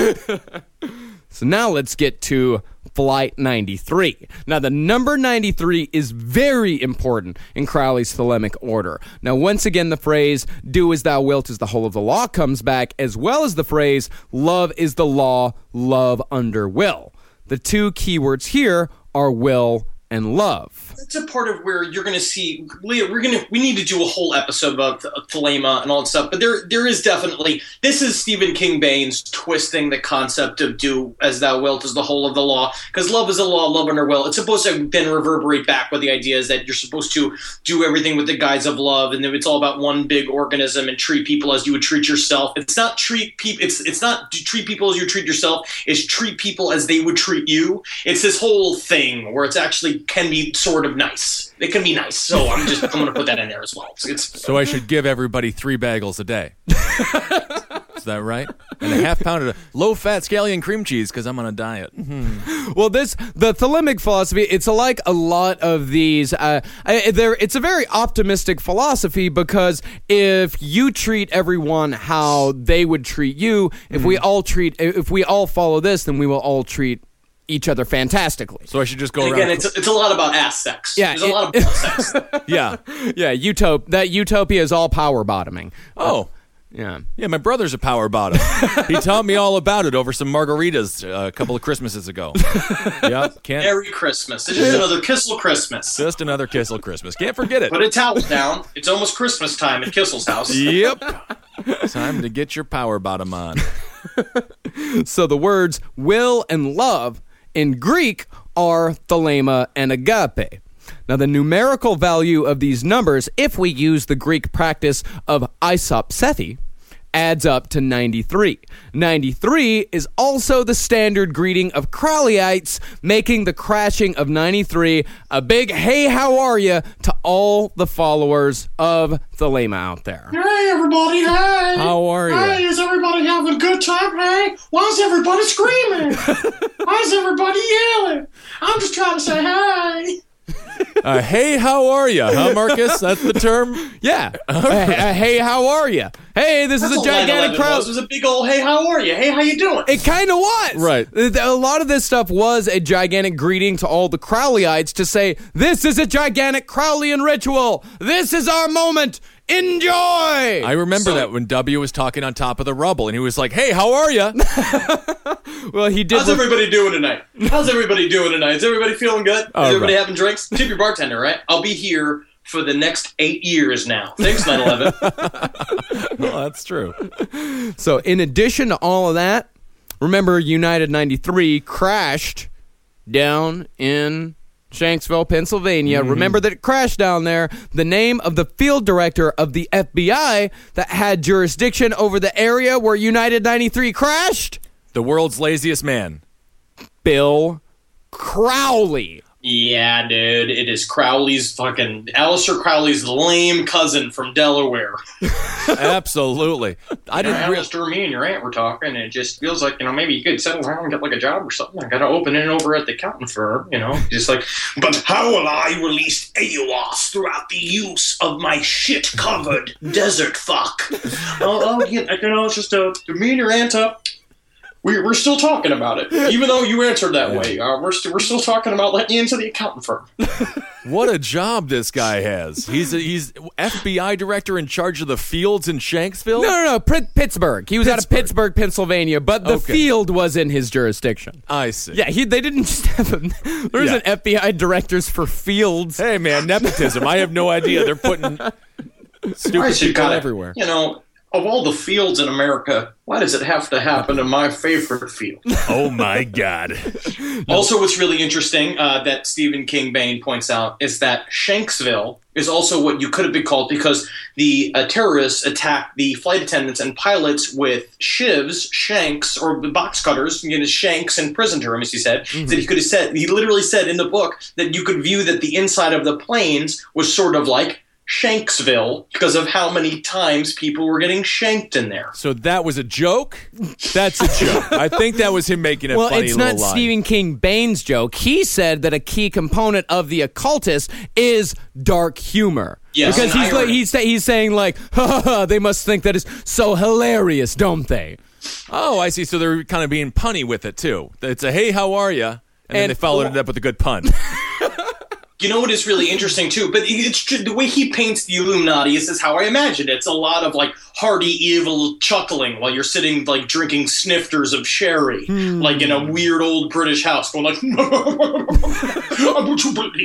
So now let's get to Flight 93. Now, the number 93 is very important in Crowley's Thelemic order. Now, once again, the phrase, do as thou wilt is the whole of the law, comes back, as well as the phrase, love is the law, love under will. The two keywords here are will and love. That's a part of where you're going to see, Leah, we need to do a whole episode about Thelema and all that stuff, but there is definitely, this is Stephen King Baines twisting the concept of do as thou wilt is the whole of the law, because love is a law, love under will. It's supposed to then reverberate back with the idea is that you're supposed to do everything with the guise of love, and then it's all about one big organism and treat people as you would treat yourself. It's not treat people, it's not treat people as you treat yourself, it's treat people as they would treat you. It's this whole thing where it's actually can be sort of nice. It can be nice. So I'm going to put that in there as well. So I should give everybody 3 bagels a day. Is that right? And a half pound of low-fat scallion cream cheese because I'm on a diet. Well, the Thelemic philosophy, it's like a lot of these. It's a very optimistic philosophy because if you treat everyone how they would treat you, if we all follow this, then we will all treat each other fantastically. So I should just go and around. Again, it's a lot about ass sex. Yeah, there's a lot of ass sex. Yeah. Yeah, that utopia is all power bottoming. Oh. Yeah. Yeah, my brother's a power bottom. He taught me all about it over some margaritas a couple of Christmases ago. Yep. Merry Christmas. It's just another Kissel Christmas. Just another Kissel Christmas. Can't forget it. Put a towel down. It's almost Christmas time at Kissel's house. Yep. Time to get your power bottom on. So the words will and love in Greek are thelema and agape. Now, the numerical value of these numbers, if we use the Greek practice of isopsethi, adds up to 93. 93 is also the standard greeting of Crowleyites, making the crashing of 93 a big hey, how are ya to all the followers of Thelema out there. Hey, everybody, hey! How are you? Hey, is everybody having a good time? Hey, why is everybody screaming? Why is everybody yelling? I'm just trying to say hey. Hey, how are you? Huh, Marcus? That's the term? Yeah. Hey, how are you? Hey, this is a gigantic crowd. It was a big old, hey, how are you? Hey, how you doing? It kind of was. Right. A lot of this stuff was a gigantic greeting to all the Crowleyites to say, this is a gigantic Crowleyan ritual. This is our moment. Enjoy! I remember that when W was talking on top of the rubble, and he was like, hey, how are you? Well, he did. How's everybody doing tonight? How's everybody doing tonight? Is everybody feeling good? Is everybody having drinks? Tip your bartender, right? I'll be here for the next 8 years now. Thanks, 9/11. Well, that's true. So, in addition to all of that, remember United 93 crashed down in Shanksville, Pennsylvania. Remember that it crashed down there. The name of the field director of the FBI that had jurisdiction over the area where United 93 crashed? The world's laziest man. Bill Crowley. Yeah, dude, it is Aleister Crowley's lame cousin from Delaware. Absolutely. I didn't Aleister, me and your aunt were talking, and it just feels like, maybe you could settle down and get like a job or something. I got to open it over at the accountant firm, just like, but how will I release AOS throughout the use of my shit-covered desert fuck? It's just me and your aunt We're still talking about it, even though you answered that way. We're still talking about letting you into the accountant firm. What a job this guy has. He's FBI director in charge of the fields in Shanksville? No, Pittsburgh. He was out of Pittsburgh, Pennsylvania, but the field was in his jurisdiction. I see. Yeah, they didn't just have him. There isn't FBI directors for fields. Hey, man, nepotism. I have no idea. They're putting stupid people everywhere. Of all the fields in America, why does it have to happen to my favorite field? Oh, my God. Also, what's really interesting that Stephen King Bain points out is that Shanksville is also what you could have been called because the terrorists attacked the flight attendants and pilots with shivs, shanks, or box cutters, shanks in prison term, as he said. That he literally said in the book that you could view that the inside of the planes was sort of like Shanksville because of how many times people were getting shanked in there. So that was a joke? That's a joke. I think that was him making a funny little line. Well, it's not Stephen King Bain's joke. He said that a key component of The Occultist is dark humor. Yes, because he's saying like, they must think that is so hilarious, don't they? Oh, I see. So they're kind of being punny with it too. It's a hey, how are you? And then they followed it up with a good pun. You know what is really interesting too, but it's the way he paints the Illuminati is how I imagine it. It's a lot of like hearty evil chuckling while you're sitting like drinking snifters of sherry, like in a weird old British house, going like, would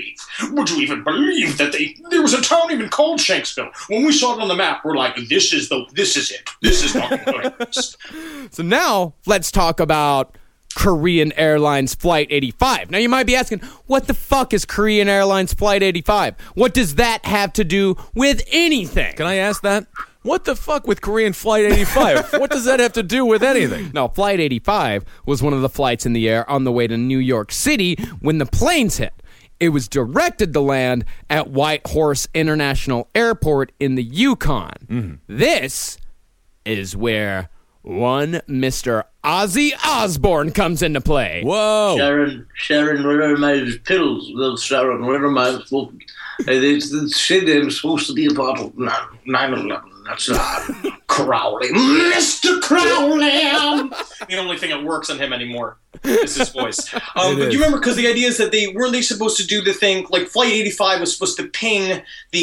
you even believe that there was a town even called Shanksville? When we saw it on the map, we're like, this is it. This is fucking hilarious. So now let's talk about Korean Airlines Flight 85. Now you might be asking, what the fuck is Korean Airlines Flight 85? What does that have to do with anything? Can I ask that? What the fuck with Korean Flight 85? What does that have to do with anything? No, Flight 85 was one of the flights in the air on the way to New York City when the planes hit. It was directed to land at White Horse International Airport in the Yukon. This is where one Mr. Ozzy Osbourne comes into play. Whoa. Sharon, where are my pills? Well, Sharon, where are my... They said I'm supposed to be a part of 9/11. That's Crowley. Mr. Crowley! The only thing that works on him anymore is his voice. But you remember, because the idea is that weren't they supposed to do the thing, like Flight 85 was supposed to ping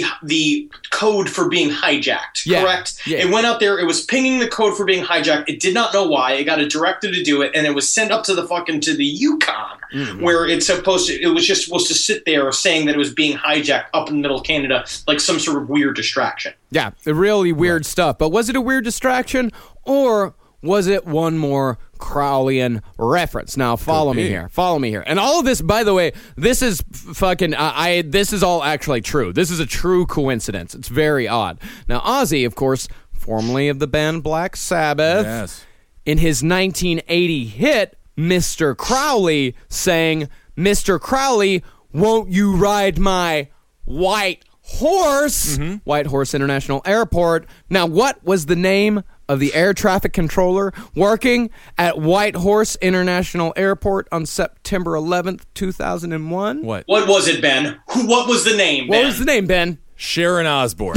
the code for being hijacked, correct? Yeah. It went out there, it was pinging the code for being hijacked. It did not know why. It got a director to do it, and it was sent up to the Yukon, where it was just supposed to sit there saying that it was being hijacked up in the middle of Canada, like some sort of weird distraction. Yeah, really weird stuff. But was it a weird distraction, or was it one more Crowleyan reference? Now, follow me here. And all of this, by the way, this is fucking, this is all actually true. This is a true coincidence. It's very odd. Now, Ozzy, of course, formerly of the band Black Sabbath, in his 1980 hit, Mr. Crowley, sang, Mr. Crowley, won't you ride my white horse? White Horse International Airport. Now, what was the name of the air traffic controller working at White Horse International Airport on September 11th, 2001? What was it, Ben? What was the name, Ben? What was the name, Ben? Sharon Osbourne.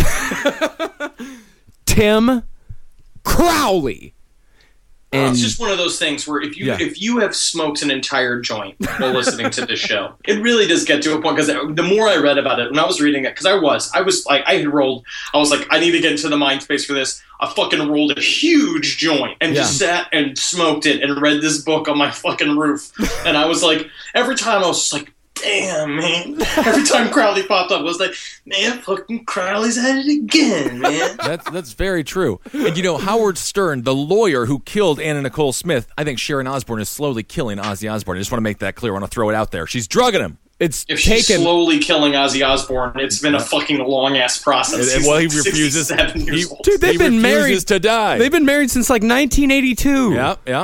Tim Crowley. It's just one of those things where if you have smoked an entire joint while listening to this show, it really does get to a point, because the more I read about it, when I was reading it, because I was like, I was like, I need to get into the mind space for this. I fucking rolled a huge joint and just sat and smoked it and read this book on my fucking roof. And I was like, every time I was just like, damn, man. Every time Crowley popped up, I was like, man, fucking Crowley's at it again, man. That's very true. And Howard Stern, the lawyer who killed Anna Nicole Smith, I think Sharon Osbourne is slowly killing Ozzy Osbourne. I just want to make that clear. I want to throw it out there. She's drugging him. If she's slowly killing Ozzy Osbourne, it's been a fucking long-ass process. And he refuses. 67 years old. Dude, they've been married to die. They've been married since like 1982. Yeah.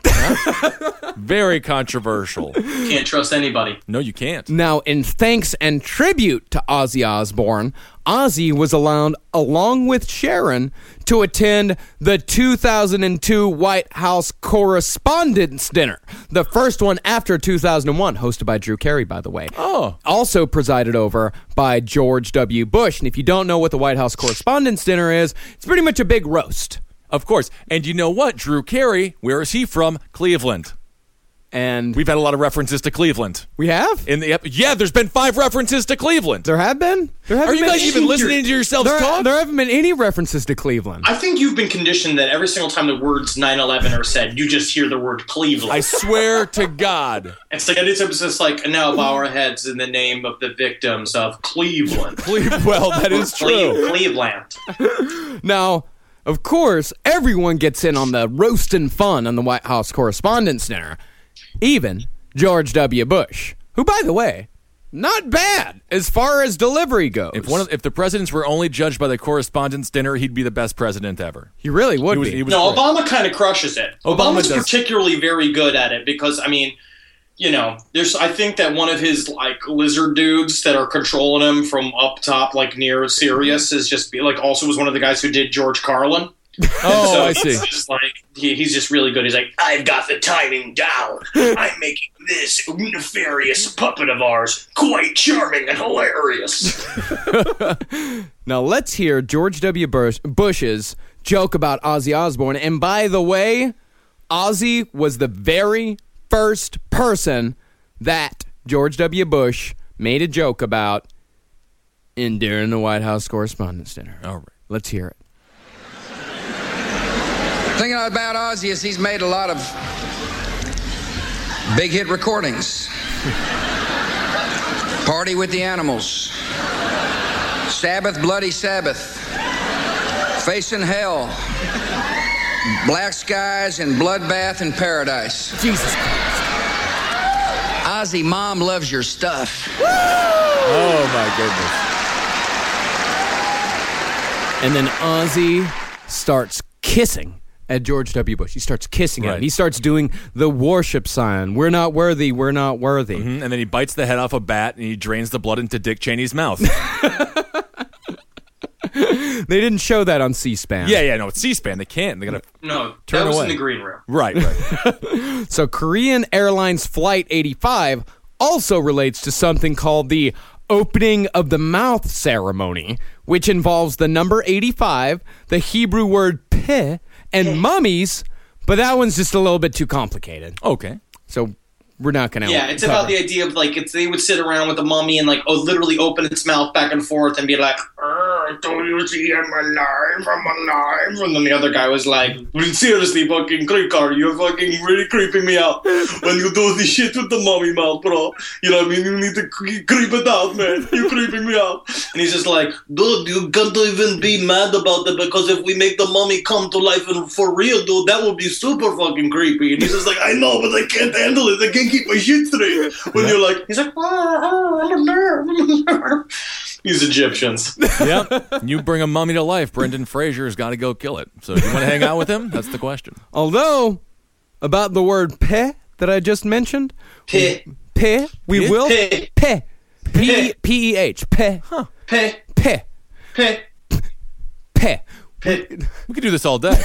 Very controversial. Can't trust anybody. No, you can't. Now, in thanks and tribute to Ozzy Osbourne, Ozzy was allowed, along with Sharon, to attend the 2002 White House Correspondents' Dinner. The first one after 2001, hosted by Drew Carey, by the way. Oh. Also presided over by George W. Bush. And if you don't know what the White House Correspondents' Dinner is, it's pretty much a big roast. Of course. And you know what? Drew Carey, where is he from? Cleveland. And We've had a lot of references to Cleveland. we have? Yeah, there's been 5 references to Cleveland. There have been? There haven't Are you been guys any- even listening to yourselves talk? There haven't been any references to Cleveland. I think you've been conditioned that every single time the words 9/11 are said, you just hear the word Cleveland. I swear to God. It's like anytime it's just like, now bow our heads in the name of the victims of Cleveland. Well, that is true. Cleveland. Now, of course, everyone gets in on the roasting fun on the White House Correspondents' Dinner. Even George W. Bush, who, by the way, not bad as far as delivery goes. If the presidents were only judged by the Correspondents' Dinner, he'd be the best president ever. He really would be. He was No, great. Obama kind of crushes it. Obama Obama's does. particularly very good at it because, I mean, you know, I think that one of his, like, lizard dudes that are controlling him from up top, like, near Sirius is also was one of the guys who did George Carlin. Oh, So I see. It's just like, he's just really good. He's like, I've got the timing down. I'm making this nefarious puppet of ours quite charming and hilarious. Now, let's hear George W. Bush's joke about Ozzy Osbourne. And by the way, Ozzy was the very first person that George W. Bush made a joke about during the White House Correspondents' Dinner. All right. Let's hear it. Thing about Ozzy is he's made a lot of big hit recordings. Party with the Animals, Sabbath, Bloody Sabbath, Facing Hell, Black Skies, and Bloodbath in Paradise. Jesus Christ. Ozzy, Mom loves your stuff. Oh, my goodness. And then Ozzy starts kissing at George W. Bush. He starts kissing at him. Right. He starts doing the worship sign. We're not worthy. We're not worthy. And then he bites the head off a bat and he drains the blood into Dick Cheney's mouth. They didn't show that on C-SPAN. Yeah, no, it's C-SPAN. They can't. They gotta No, Turn that was away. in the green room. right. So Korean Airlines Flight 85 also relates to something called the opening of the mouth ceremony, which involves the number 85, the Hebrew word peh, and mummies, but that one's just a little bit too complicated. Okay. So we're not going to Yeah, it's about the idea of, like, they would sit around with the mummy and, like, literally open its mouth back and forth and be like, don't you see I'm alive, I'm alive. And then the other guy was like, seriously, fucking Creeker, you're fucking really creeping me out when you do this shit with the mummy mouth, bro. You know what I mean? You need to creep it out, man. You're creeping me out. And he's just like, dude, you can't even be mad about it because if we make the mummy come to life and for real, dude, that would be super fucking creepy. And he's just like, I know, but I can't handle it. I can't keep my shit straight. When you're like, he's like, these Egyptians. Yep. You bring a mummy to life, Brendan Fraser's got to go kill it. So do you want to hang out with him? That's the question. Although, about the word peh that I just mentioned, Peh. we will Peh. peh, P-E-H, peh, Peh. peh, Peh. peh. We could do this all day.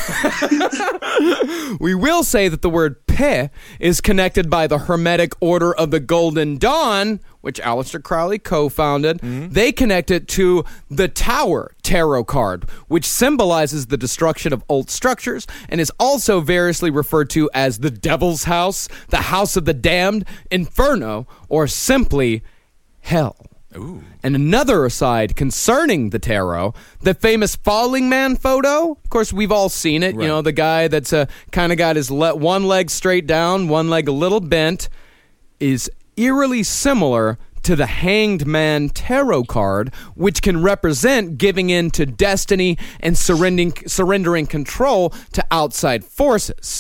We will say that the word peh is connected by the Hermetic Order of the Golden Dawn, which Aleister Crowley co-founded. They connect it to the Tower tarot card, which symbolizes the destruction of old structures and is also variously referred to as the Devil's House, the House of the Damned, Inferno, or simply Hell. Ooh. And another aside concerning the tarot, the famous falling man photo, of course, we've all seen it. Right. You know, the guy that's kind of got his one leg straight down, one leg a little bent, is eerily similar to the Hanged Man tarot card, which can represent giving in to destiny and surrendering control to outside forces.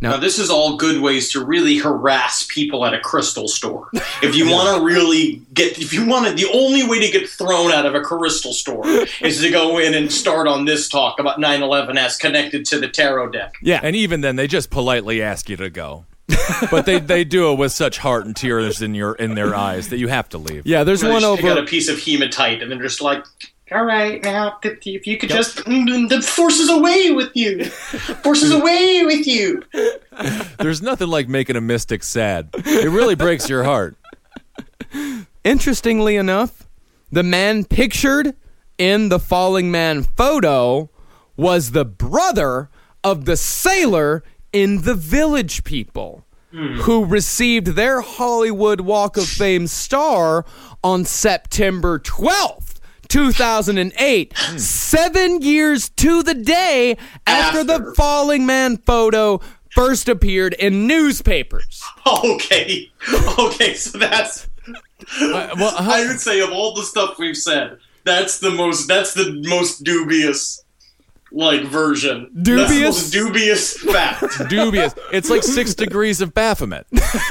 Now, this is all good ways to really harass people at a crystal store. If you want to really the only way to get thrown out of a crystal store is to go in and start on this talk about 9/11 as connected to the tarot deck. Yeah, and even then, they just politely ask you to go. But they do it with such heart and tears in their eyes that you have to leave. Yeah, there's one over. They got a piece of hematite, and they're just like, all right, now, if you could just, the force is away with you. Force is away with you. There's nothing like making a mystic sad. It really breaks your heart. Interestingly enough, the man pictured in the falling man photo was the brother of the sailor in The Village People, who received their Hollywood Walk of Fame star on September 12th. 2008, 7 years to the day after the falling man photo first appeared in newspapers. Okay, so that's. I would say of all the stuff we've said, that's the most dubious, version. Dubious? That's the most dubious fact. Dubious. It's like 6 degrees of Baphomet.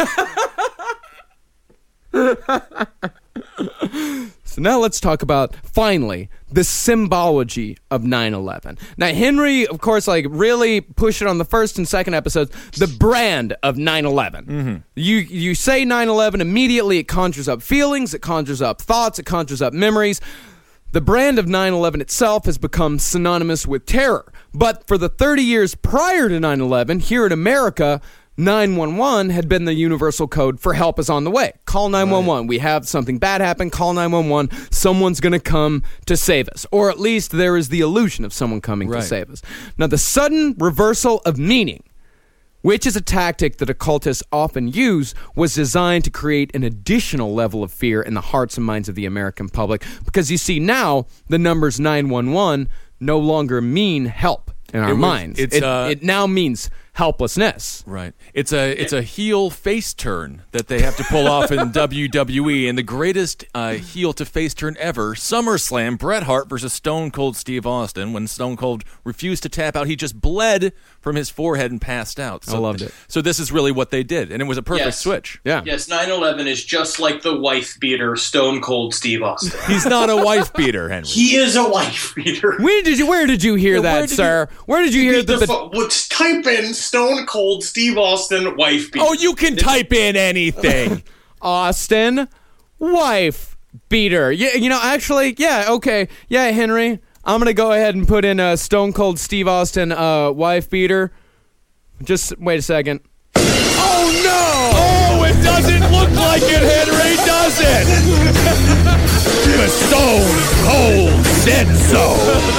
So now let's talk about, finally, the symbology of 9/11. Now, Henry, of course, really pushed it on the first and second episodes, the brand of 9/11. Mm-hmm. You say 9/11, immediately it conjures up feelings, it conjures up thoughts, it conjures up memories. The brand of 9/11 itself has become synonymous with terror. But for the 30 years prior to 9/11, here in America, 911 had been the universal code for help is on the way. Call 911. Right. We have something bad happen. Call 911. Someone's going to come to save us. Or at least there is the illusion of someone coming to save us. Now, the sudden reversal of meaning, which is a tactic that occultists often use, was designed to create an additional level of fear in the hearts and minds of the American public. Because you see now, the numbers 911 no longer mean help in our minds. It now means helplessness. Right. It's a heel face turn that they have to pull off in WWE, and the greatest heel to face turn ever, SummerSlam, Bret Hart versus Stone Cold Steve Austin. When Stone Cold refused to tap out, he just bled from his forehead and passed out. So, I loved it. So this is really what they did, and it was a perfect switch. Yeah. Yes, 9/11 is just like the wife beater Stone Cold Steve Austin. He's not a wife beater, Henry. He is a wife beater. Where did you hear that, sir? Where did you hear that? Type in Stone Cold Steve Austin wife beater. Oh, you can type in anything. Austin wife beater. Yeah, actually, yeah, okay. Yeah, Henry, I'm going to go ahead and put in a Stone Cold Steve Austin wife beater. Just wait a second. Oh, no! Oh, it doesn't look like it, Henry, does it? The Stone Cold said so.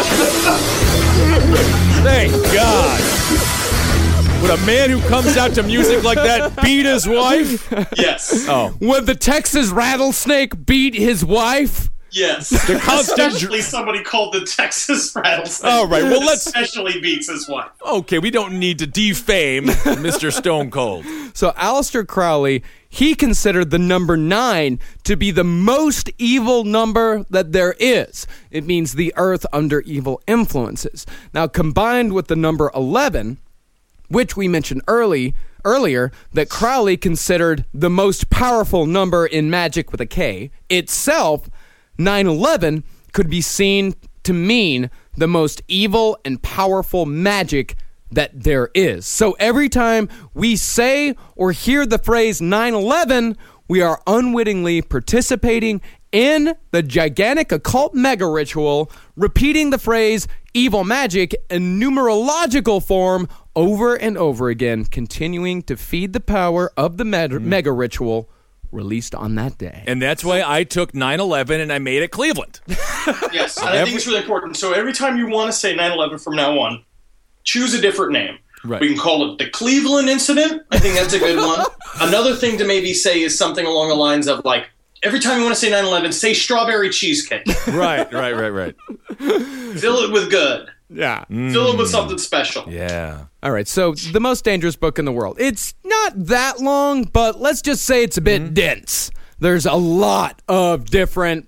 Thank God. Would a man who comes out to music like that beat his wife? Yes. Oh. Would the Texas rattlesnake beat his wife? Yes. The constant especially somebody called the Texas rattlesnake. All right, well, let's especially beats his wife. Okay, we don't need to defame Mr. Stone Cold. So Aleister Crowley, he considered the number 9 to be the most evil number that there is. It means the earth under evil influences. Now, combined with the number 11, which we mentioned earlier, that Crowley considered the most powerful number in magic with a K, itself, 9/11 could be seen to mean the most evil and powerful magic that there is. So every time we say or hear the phrase 9/11, we are unwittingly participating in the gigantic occult mega ritual, repeating the phrase evil magic in numerological form over and over again, continuing to feed the power of the mega ritual released on that day. And that's why I took 9/11 and I made it Cleveland. Yes, and I think it's really important. So every time you want to say 9/11 from now on, choose a different name. Right. We can call it the Cleveland Incident. I think that's a good one. Another thing to maybe say is something along the lines of every time you want to say 9/11, say strawberry cheesecake. Right. Fill it with good. Yeah. Fill it with something special. Yeah. All right, so the most dangerous book in the world. It's not that long, but let's just say it's a bit dense. There's a lot of different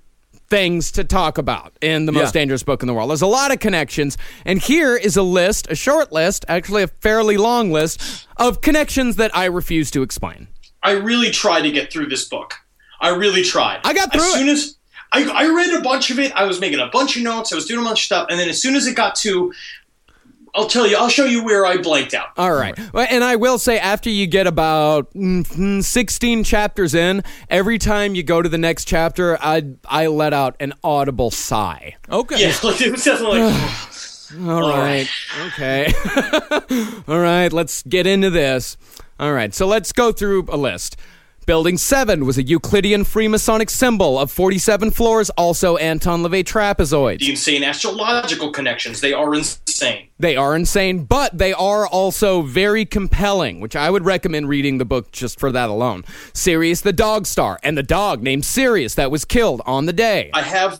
things to talk about in the most dangerous book in the world. There's a lot of connections, and here is a list, a short list, actually a fairly long list, of connections that I refuse to explain. I really tried to get through this book. I really tried. I got through as soon as I read a bunch of it, I was making a bunch of notes, I was doing a bunch of stuff, and then as soon as it got to, I'll show you where I blanked out. All right. Well, and I will say, after you get about 16 chapters in, every time you go to the next chapter, I let out an audible sigh. Okay. Yeah, like, it was definitely like... All right. Okay. All right, let's get into this. All right, so let's go through a list. Building 7 was a Euclidean Freemasonic symbol of 47 floors, also Anton LaVey trapezoids. The insane astrological connections, they are insane. They are insane, but they are also very compelling, which I would recommend reading the book just for that alone. Sirius the Dog Star, and the dog named Sirius that was killed on the day. I have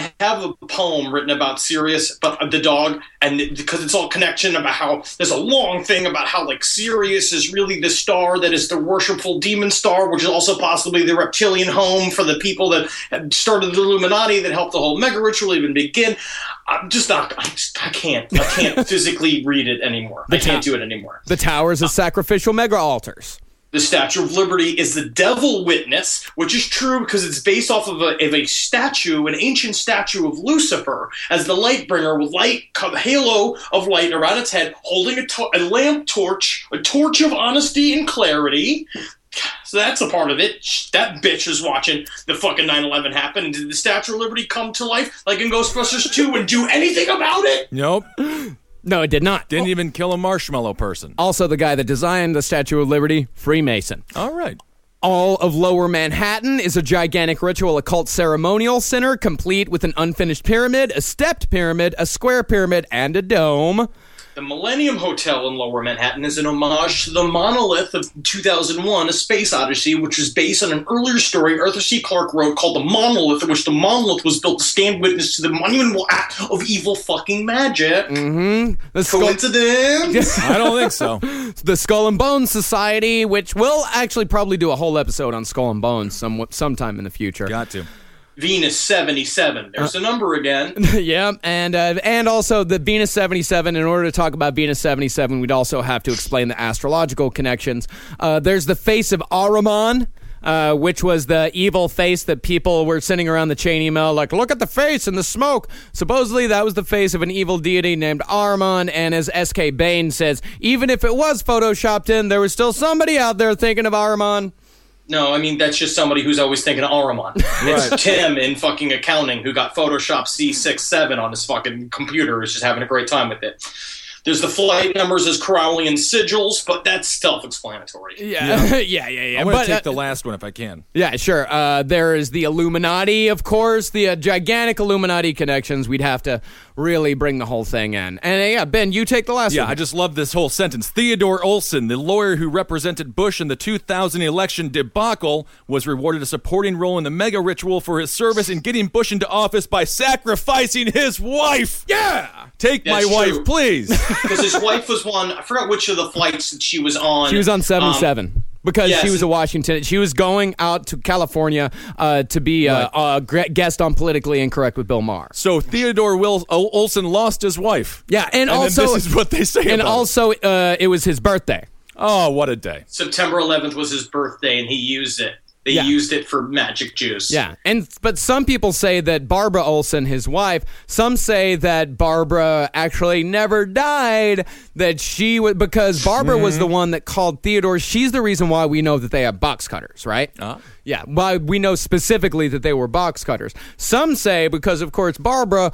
a poem written about Sirius, but the dog, and because it's all connection about how there's a long thing about how like Sirius is really the star that is the worshipful demon star, which is also possibly the reptilian home for the people that had started the Illuminati that helped the whole mega ritual even begin. I'm just not. I can't physically read it anymore. I can't do it anymore. The towers of sacrificial mega altars. The Statue of Liberty is the devil witness, which is true because it's based off of a statue, an ancient statue of Lucifer, as the light bringer with a halo of light around its head, holding a lamp torch, a torch of honesty and clarity. So that's a part of it. That bitch was watching the fucking 9/11 happen. And did the Statue of Liberty come to life like in Ghostbusters 2 and do anything about it? Nope. No, it did not. Didn't even kill a marshmallow person. Also, the guy that designed the Statue of Liberty, Freemason. All right. All of Lower Manhattan is a gigantic ritual occult ceremonial center, complete with an unfinished pyramid, a stepped pyramid, a square pyramid, and a dome. The Millennium Hotel in Lower Manhattan is an homage to the monolith of 2001, A Space Odyssey, which was based on an earlier story Arthur C. Clarke wrote called The Monolith, in which the monolith was built to stand witness to the monumental act of evil fucking magic. Mm-hmm. Coincidence? I don't think so. The Skull and Bones Society, which we'll actually probably do a whole episode on Skull and Bones sometime in the future. Got to. Venus 77. There's the number again. Yeah, and also the Venus 77. In order to talk about Venus 77, we'd also have to explain the astrological connections. There's the face of Ahriman, which was the evil face that people were sending around the chain email, like, look at the face and the smoke. Supposedly that was the face of an evil deity named Ahriman, and as S.K. Bain says, even if it was photoshopped in, there was still somebody out there thinking of Ahriman. No, I mean, that's just somebody who's always thinking of Ahriman. It's Tim in fucking accounting who got Photoshop C67 on his fucking computer, is just having a great time with it. There's the flight numbers as Crowley sigils, but that's self-explanatory. Yeah. I'm going to take the last one if I can. Yeah, sure. There is the Illuminati, of course, the gigantic Illuminati connections. We'd have to really bring the whole thing in. And yeah, Ben, you take the last one. Yeah, I just love this whole sentence. Theodore Olson, the lawyer who represented Bush in the 2000 election debacle, was rewarded a supporting role in the mega ritual for his service in getting Bush into office by sacrificing his wife. Yeah! Take That's my wife, true. please. Because his wife was one, I forgot which of the flights that she was on. She was on 77. Because yes. she was a Washington. She was going out to California to be a guest on Politically Incorrect with Bill Maher. So Theodore Olson lost his wife. Yeah, and also this is what they say and about also it was his birthday. Oh, what a day. September 11th was his birthday, and he used it. They used it for magic juice. Yeah, but some people say that Barbara Olson, his wife, some say that Barbara actually never died, that she was, because Barbara was the one that called Theodore. She's the reason why we know that they have box cutters, right? Yeah, why we know specifically that they were box cutters. Some say because, of course, Barbara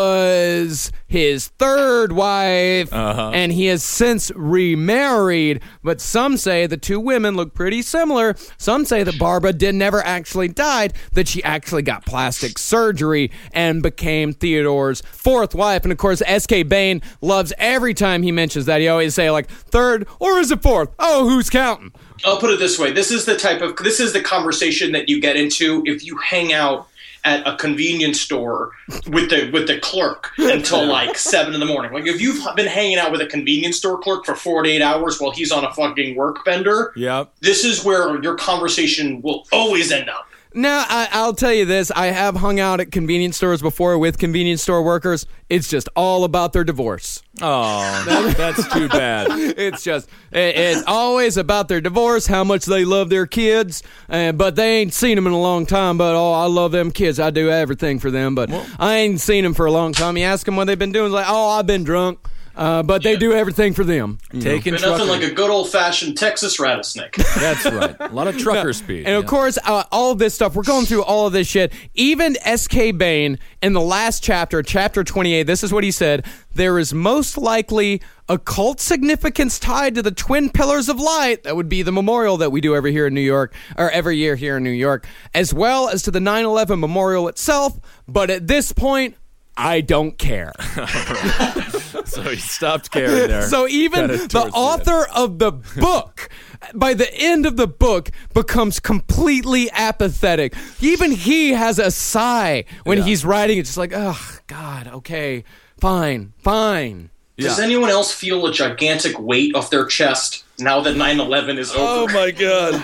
was his third wife, and he has since remarried, but some say the two women look pretty similar. Some say that Barbara never actually died, that she actually got plastic surgery and became Theodore's fourth wife. And, of course, S.K. Bain loves every time he mentions that. He always say, like, third, or is it fourth? Oh, who's counting? I'll put it this way. This is the conversation that you get into if you hang out at a convenience store with the clerk until like 7 a.m. Like if you've been hanging out with a convenience store clerk for 48 hours while he's on a fucking work bender, yeah, this is where your conversation will always end up. No, I'll tell you this. I have hung out at convenience stores before with convenience store workers. It's just all about their divorce. Oh, that's too bad. It's always about their divorce, how much they love their kids, but they ain't seen them in a long time. But, I love them kids. I do everything for them, but I ain't seen them for a long time. You ask them what they've been doing, it's like, I've been drunk. But they do everything for them. Taking nothing like a good old-fashioned Texas rattlesnake. That's right. A lot of trucker speed. And of course, all of this stuff, we're going through all of this shit. Even S.K. Bain, in the last chapter, chapter 28, this is what he said. There is most likely occult significance tied to the twin pillars of light. That would be the memorial that we do every year in New York, or every year here in New York, as well as to the 9/11 memorial itself. But at this point, I don't care. So he stopped caring there. So even the author of the book, by the end of the book, becomes completely apathetic. Even he has a sigh when he's writing it, just like, oh, God, okay, fine. Does anyone else feel a gigantic weight off their chest now that 9/11 is over? Oh, my God.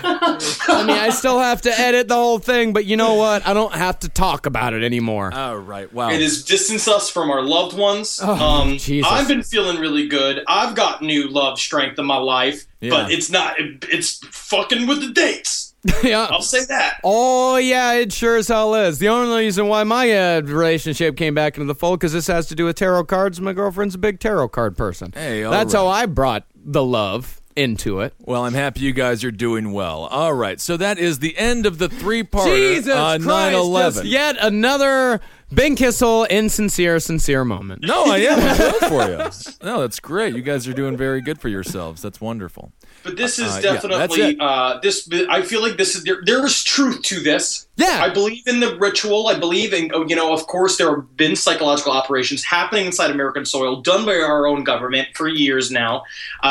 I mean, I still have to edit the whole thing, but you know what? I don't have to talk about it anymore. All right, wow. It has distanced us from our loved ones. Jesus. I've been feeling really good. I've got new love strength in my life, but it's fucking with the dates. Yeah. I'll say that. Oh, yeah, it sure as hell is. The only reason why my relationship came back into the fold, because this has to do with tarot cards. My girlfriend's a big tarot card person. Hey, That's how I brought the love into it. Well, I'm happy you guys are doing well. All right, so that is the end of the three-parter Jesus on Christ, 9/11. just yet another Ben Kissel sincere moment. No, I am. I'm good for you. No, that's great. You guys are doing very good for yourselves. That's wonderful. But this is that's definitely it. I feel like this is there is truth to this. Yeah. I believe in the ritual. I believe in of course there have been psychological operations happening inside American soil done by our own government for years now.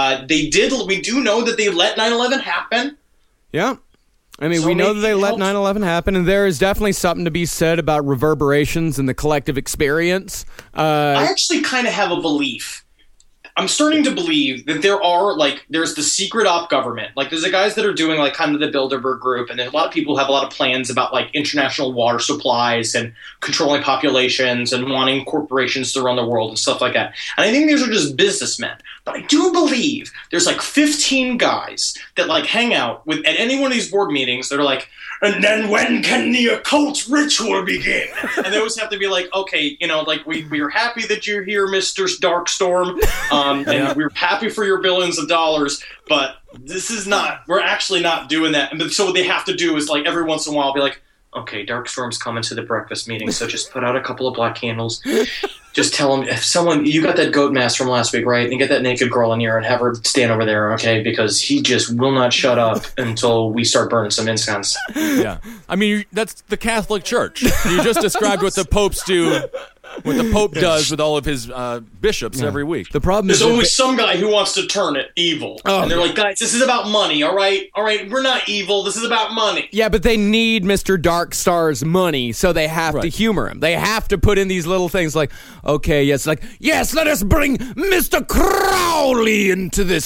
We do know that they let 9/11 happen. Yeah. I mean, So we know that maybe they it let helps. 9/11 happen, and there is definitely something to be said about reverberations in the collective experience. I actually kind of have a belief. I'm starting to believe that there's the secret op government. Like, there's the guys that are doing, like, kind of the Bilderberg group, and then a lot of people have a lot of plans about, like, international water supplies and controlling populations and wanting corporations to run the world and stuff like that. And I think these are just businessmen. But I do believe there's, like, 15 guys that, like, hang out at any one of these board meetings that are like, and then when can the occult ritual begin? And they always have to be like, okay, like, we are happy that you're here, Mr. Darkstorm, and we're happy for your billions of dollars, but we're actually not doing that. And so what they have to do is, like, every once in a while be like, okay, Darkstorm's coming to the breakfast meeting, so just put out a couple of black candles. Just tell him, you got that goat mask from last week, right? And get that naked girl in here and have her stand over there, okay? Because he just will not shut up until we start burning some incense. Yeah. I mean, that's the Catholic Church. You just described what the popes do, what the Pope does with all of his bishops every week. The problem There's is always some guy who wants to turn it evil. And they're like, guys, this is about money, all right? All right, we're not evil. This is about money. Yeah, but they need Mr. Darkstar's money, so they have to humor him. They have to put in these little things like, okay, yes, let us bring Mr. Crowley into this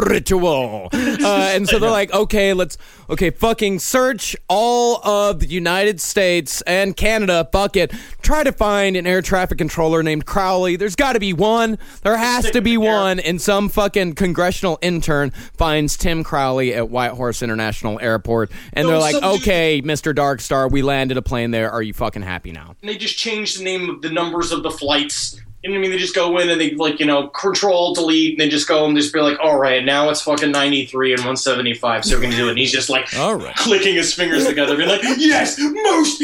ritual. And so they're like, okay, fucking search all of the United States and Canada, fuck it. Try to find an air traffic controller named Crowley. There's got to be one. There has to be one. And some fucking congressional intern finds Tim Crowley at Whitehorse International Airport. And they're like, okay, Mr. Darkstar, we landed a plane there. Are you fucking happy now? And they just change the name of the numbers of the flights. You know what I mean? They just go in and they, like, control, delete, and they just go and just be like, all right, now it's fucking 93 and 175, so we're going to do it. And he's just, like, all right, clicking his fingers together, being like, yes, most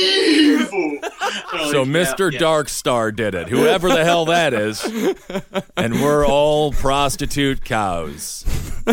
evil. So Mr. Darkstar did it, whoever the hell that is, and we're all prostitute cows.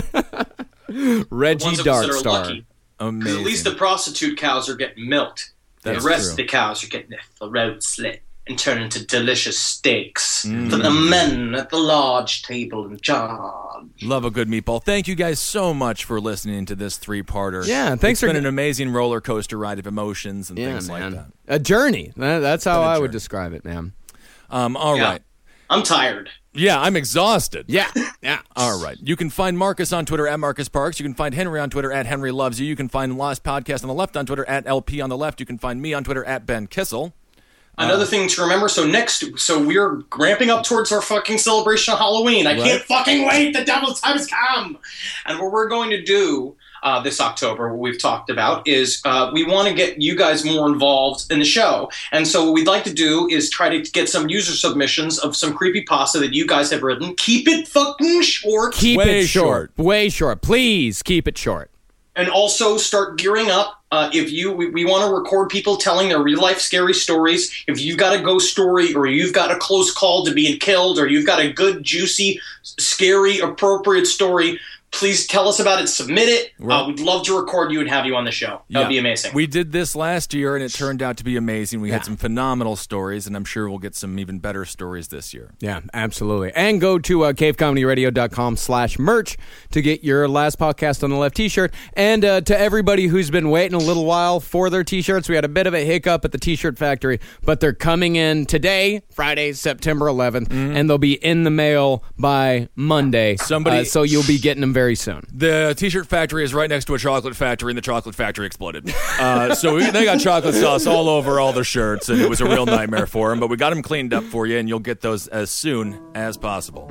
Reggie Darkstar. Amazing. At least the prostitute cows are getting milked. That's the rest true. of the cows are getting their throat slit and turned into delicious steaks for the men at the large table and jar. Love a good meatball. Thank you guys so much for listening to this three-parter. Yeah, thanks It's been an amazing roller coaster ride of emotions and things man. like that. A journey. That's how I would describe it, man. All right. I'm tired. Yeah, I'm exhausted. Yeah. All right. You can find Marcus on Twitter at Marcus Parks. You can find Henry on Twitter at Henry Loves You. You can find Lost Podcast on the Left on Twitter at LP on the Left. You can find me on Twitter at Ben Kissel. Another thing to remember, so we're ramping up towards our fucking celebration of Halloween. I can't fucking wait. The devil's time has come. And what we're going to do this October, what we've talked about, is we want to get you guys more involved in the show. And so what we'd like to do is try to get some user submissions of some creepypasta that you guys have written. Keep it fucking short. Keep it short. Way short. Please keep it short. And also start gearing up. We want to record people telling their real life scary stories. If you've got a ghost story, or you've got a close call to being killed, or you've got a good, juicy, scary, appropriate story, please tell us about it. Submit it. We'd love to record you and have you on the show. That would be amazing. We did this last year, and it turned out to be amazing. We had some phenomenal stories, and I'm sure we'll get some even better stories this year. Yeah, absolutely. And go to cavecomedyradio.com/merch to get your Last Podcast on the Left t-shirt. And to everybody who's been waiting a little while for their t-shirts, we had a bit of a hiccup at the t-shirt factory, but they're coming in today, Friday, September 11th, and they'll be in the mail by Monday. So you'll be getting them very soon. The t-shirt factory is right next to a chocolate factory, and the chocolate factory exploded. So they got chocolate sauce all over all their shirts, and it was a real nightmare for them. But we got them cleaned up for you, and you'll get those as soon as possible.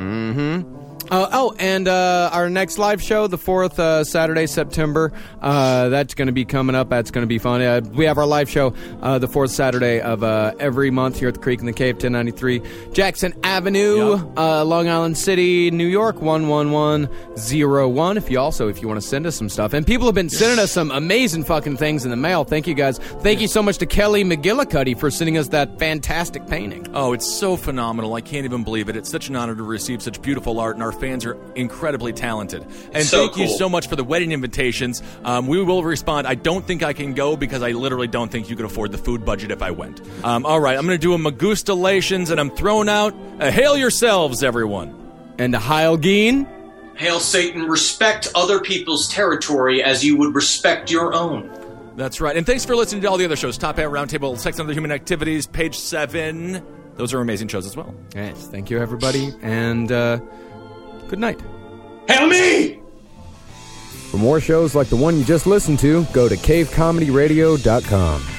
And our next live show, the 4th Saturday, September, that's going to be coming up. That's going to be fun. We have our live show the 4th Saturday of every month here at the Creek in the Cave, 1093 Jackson Avenue, Long Island City, New York, 11101. If you want to send us some stuff. And people have been sending us some amazing fucking things in the mail. Thank you, guys. Thank you so much to Kelly McGillicuddy for sending us that fantastic painting. Oh, it's so phenomenal. I can't even believe it. It's such an honor to receive such beautiful art, and our fans are incredibly talented. And thank you so much for the wedding invitations. We will respond. I don't think I can go because I literally don't think you could afford the food budget if I went. All right, I'm going to do a Magustalations, and I'm throwing out a hail yourselves, everyone. And a Heil Geen. Hail Satan, respect other people's territory as you would respect your own. That's right. And thanks for listening to all the other shows. Top Hat, Roundtable, Sex and Other Human Activities, Page 7. Those are amazing shows as well. Yes, thank you, everybody. And good night. Hail me! For more shows like the one you just listened to, go to cavecomedyradio.com.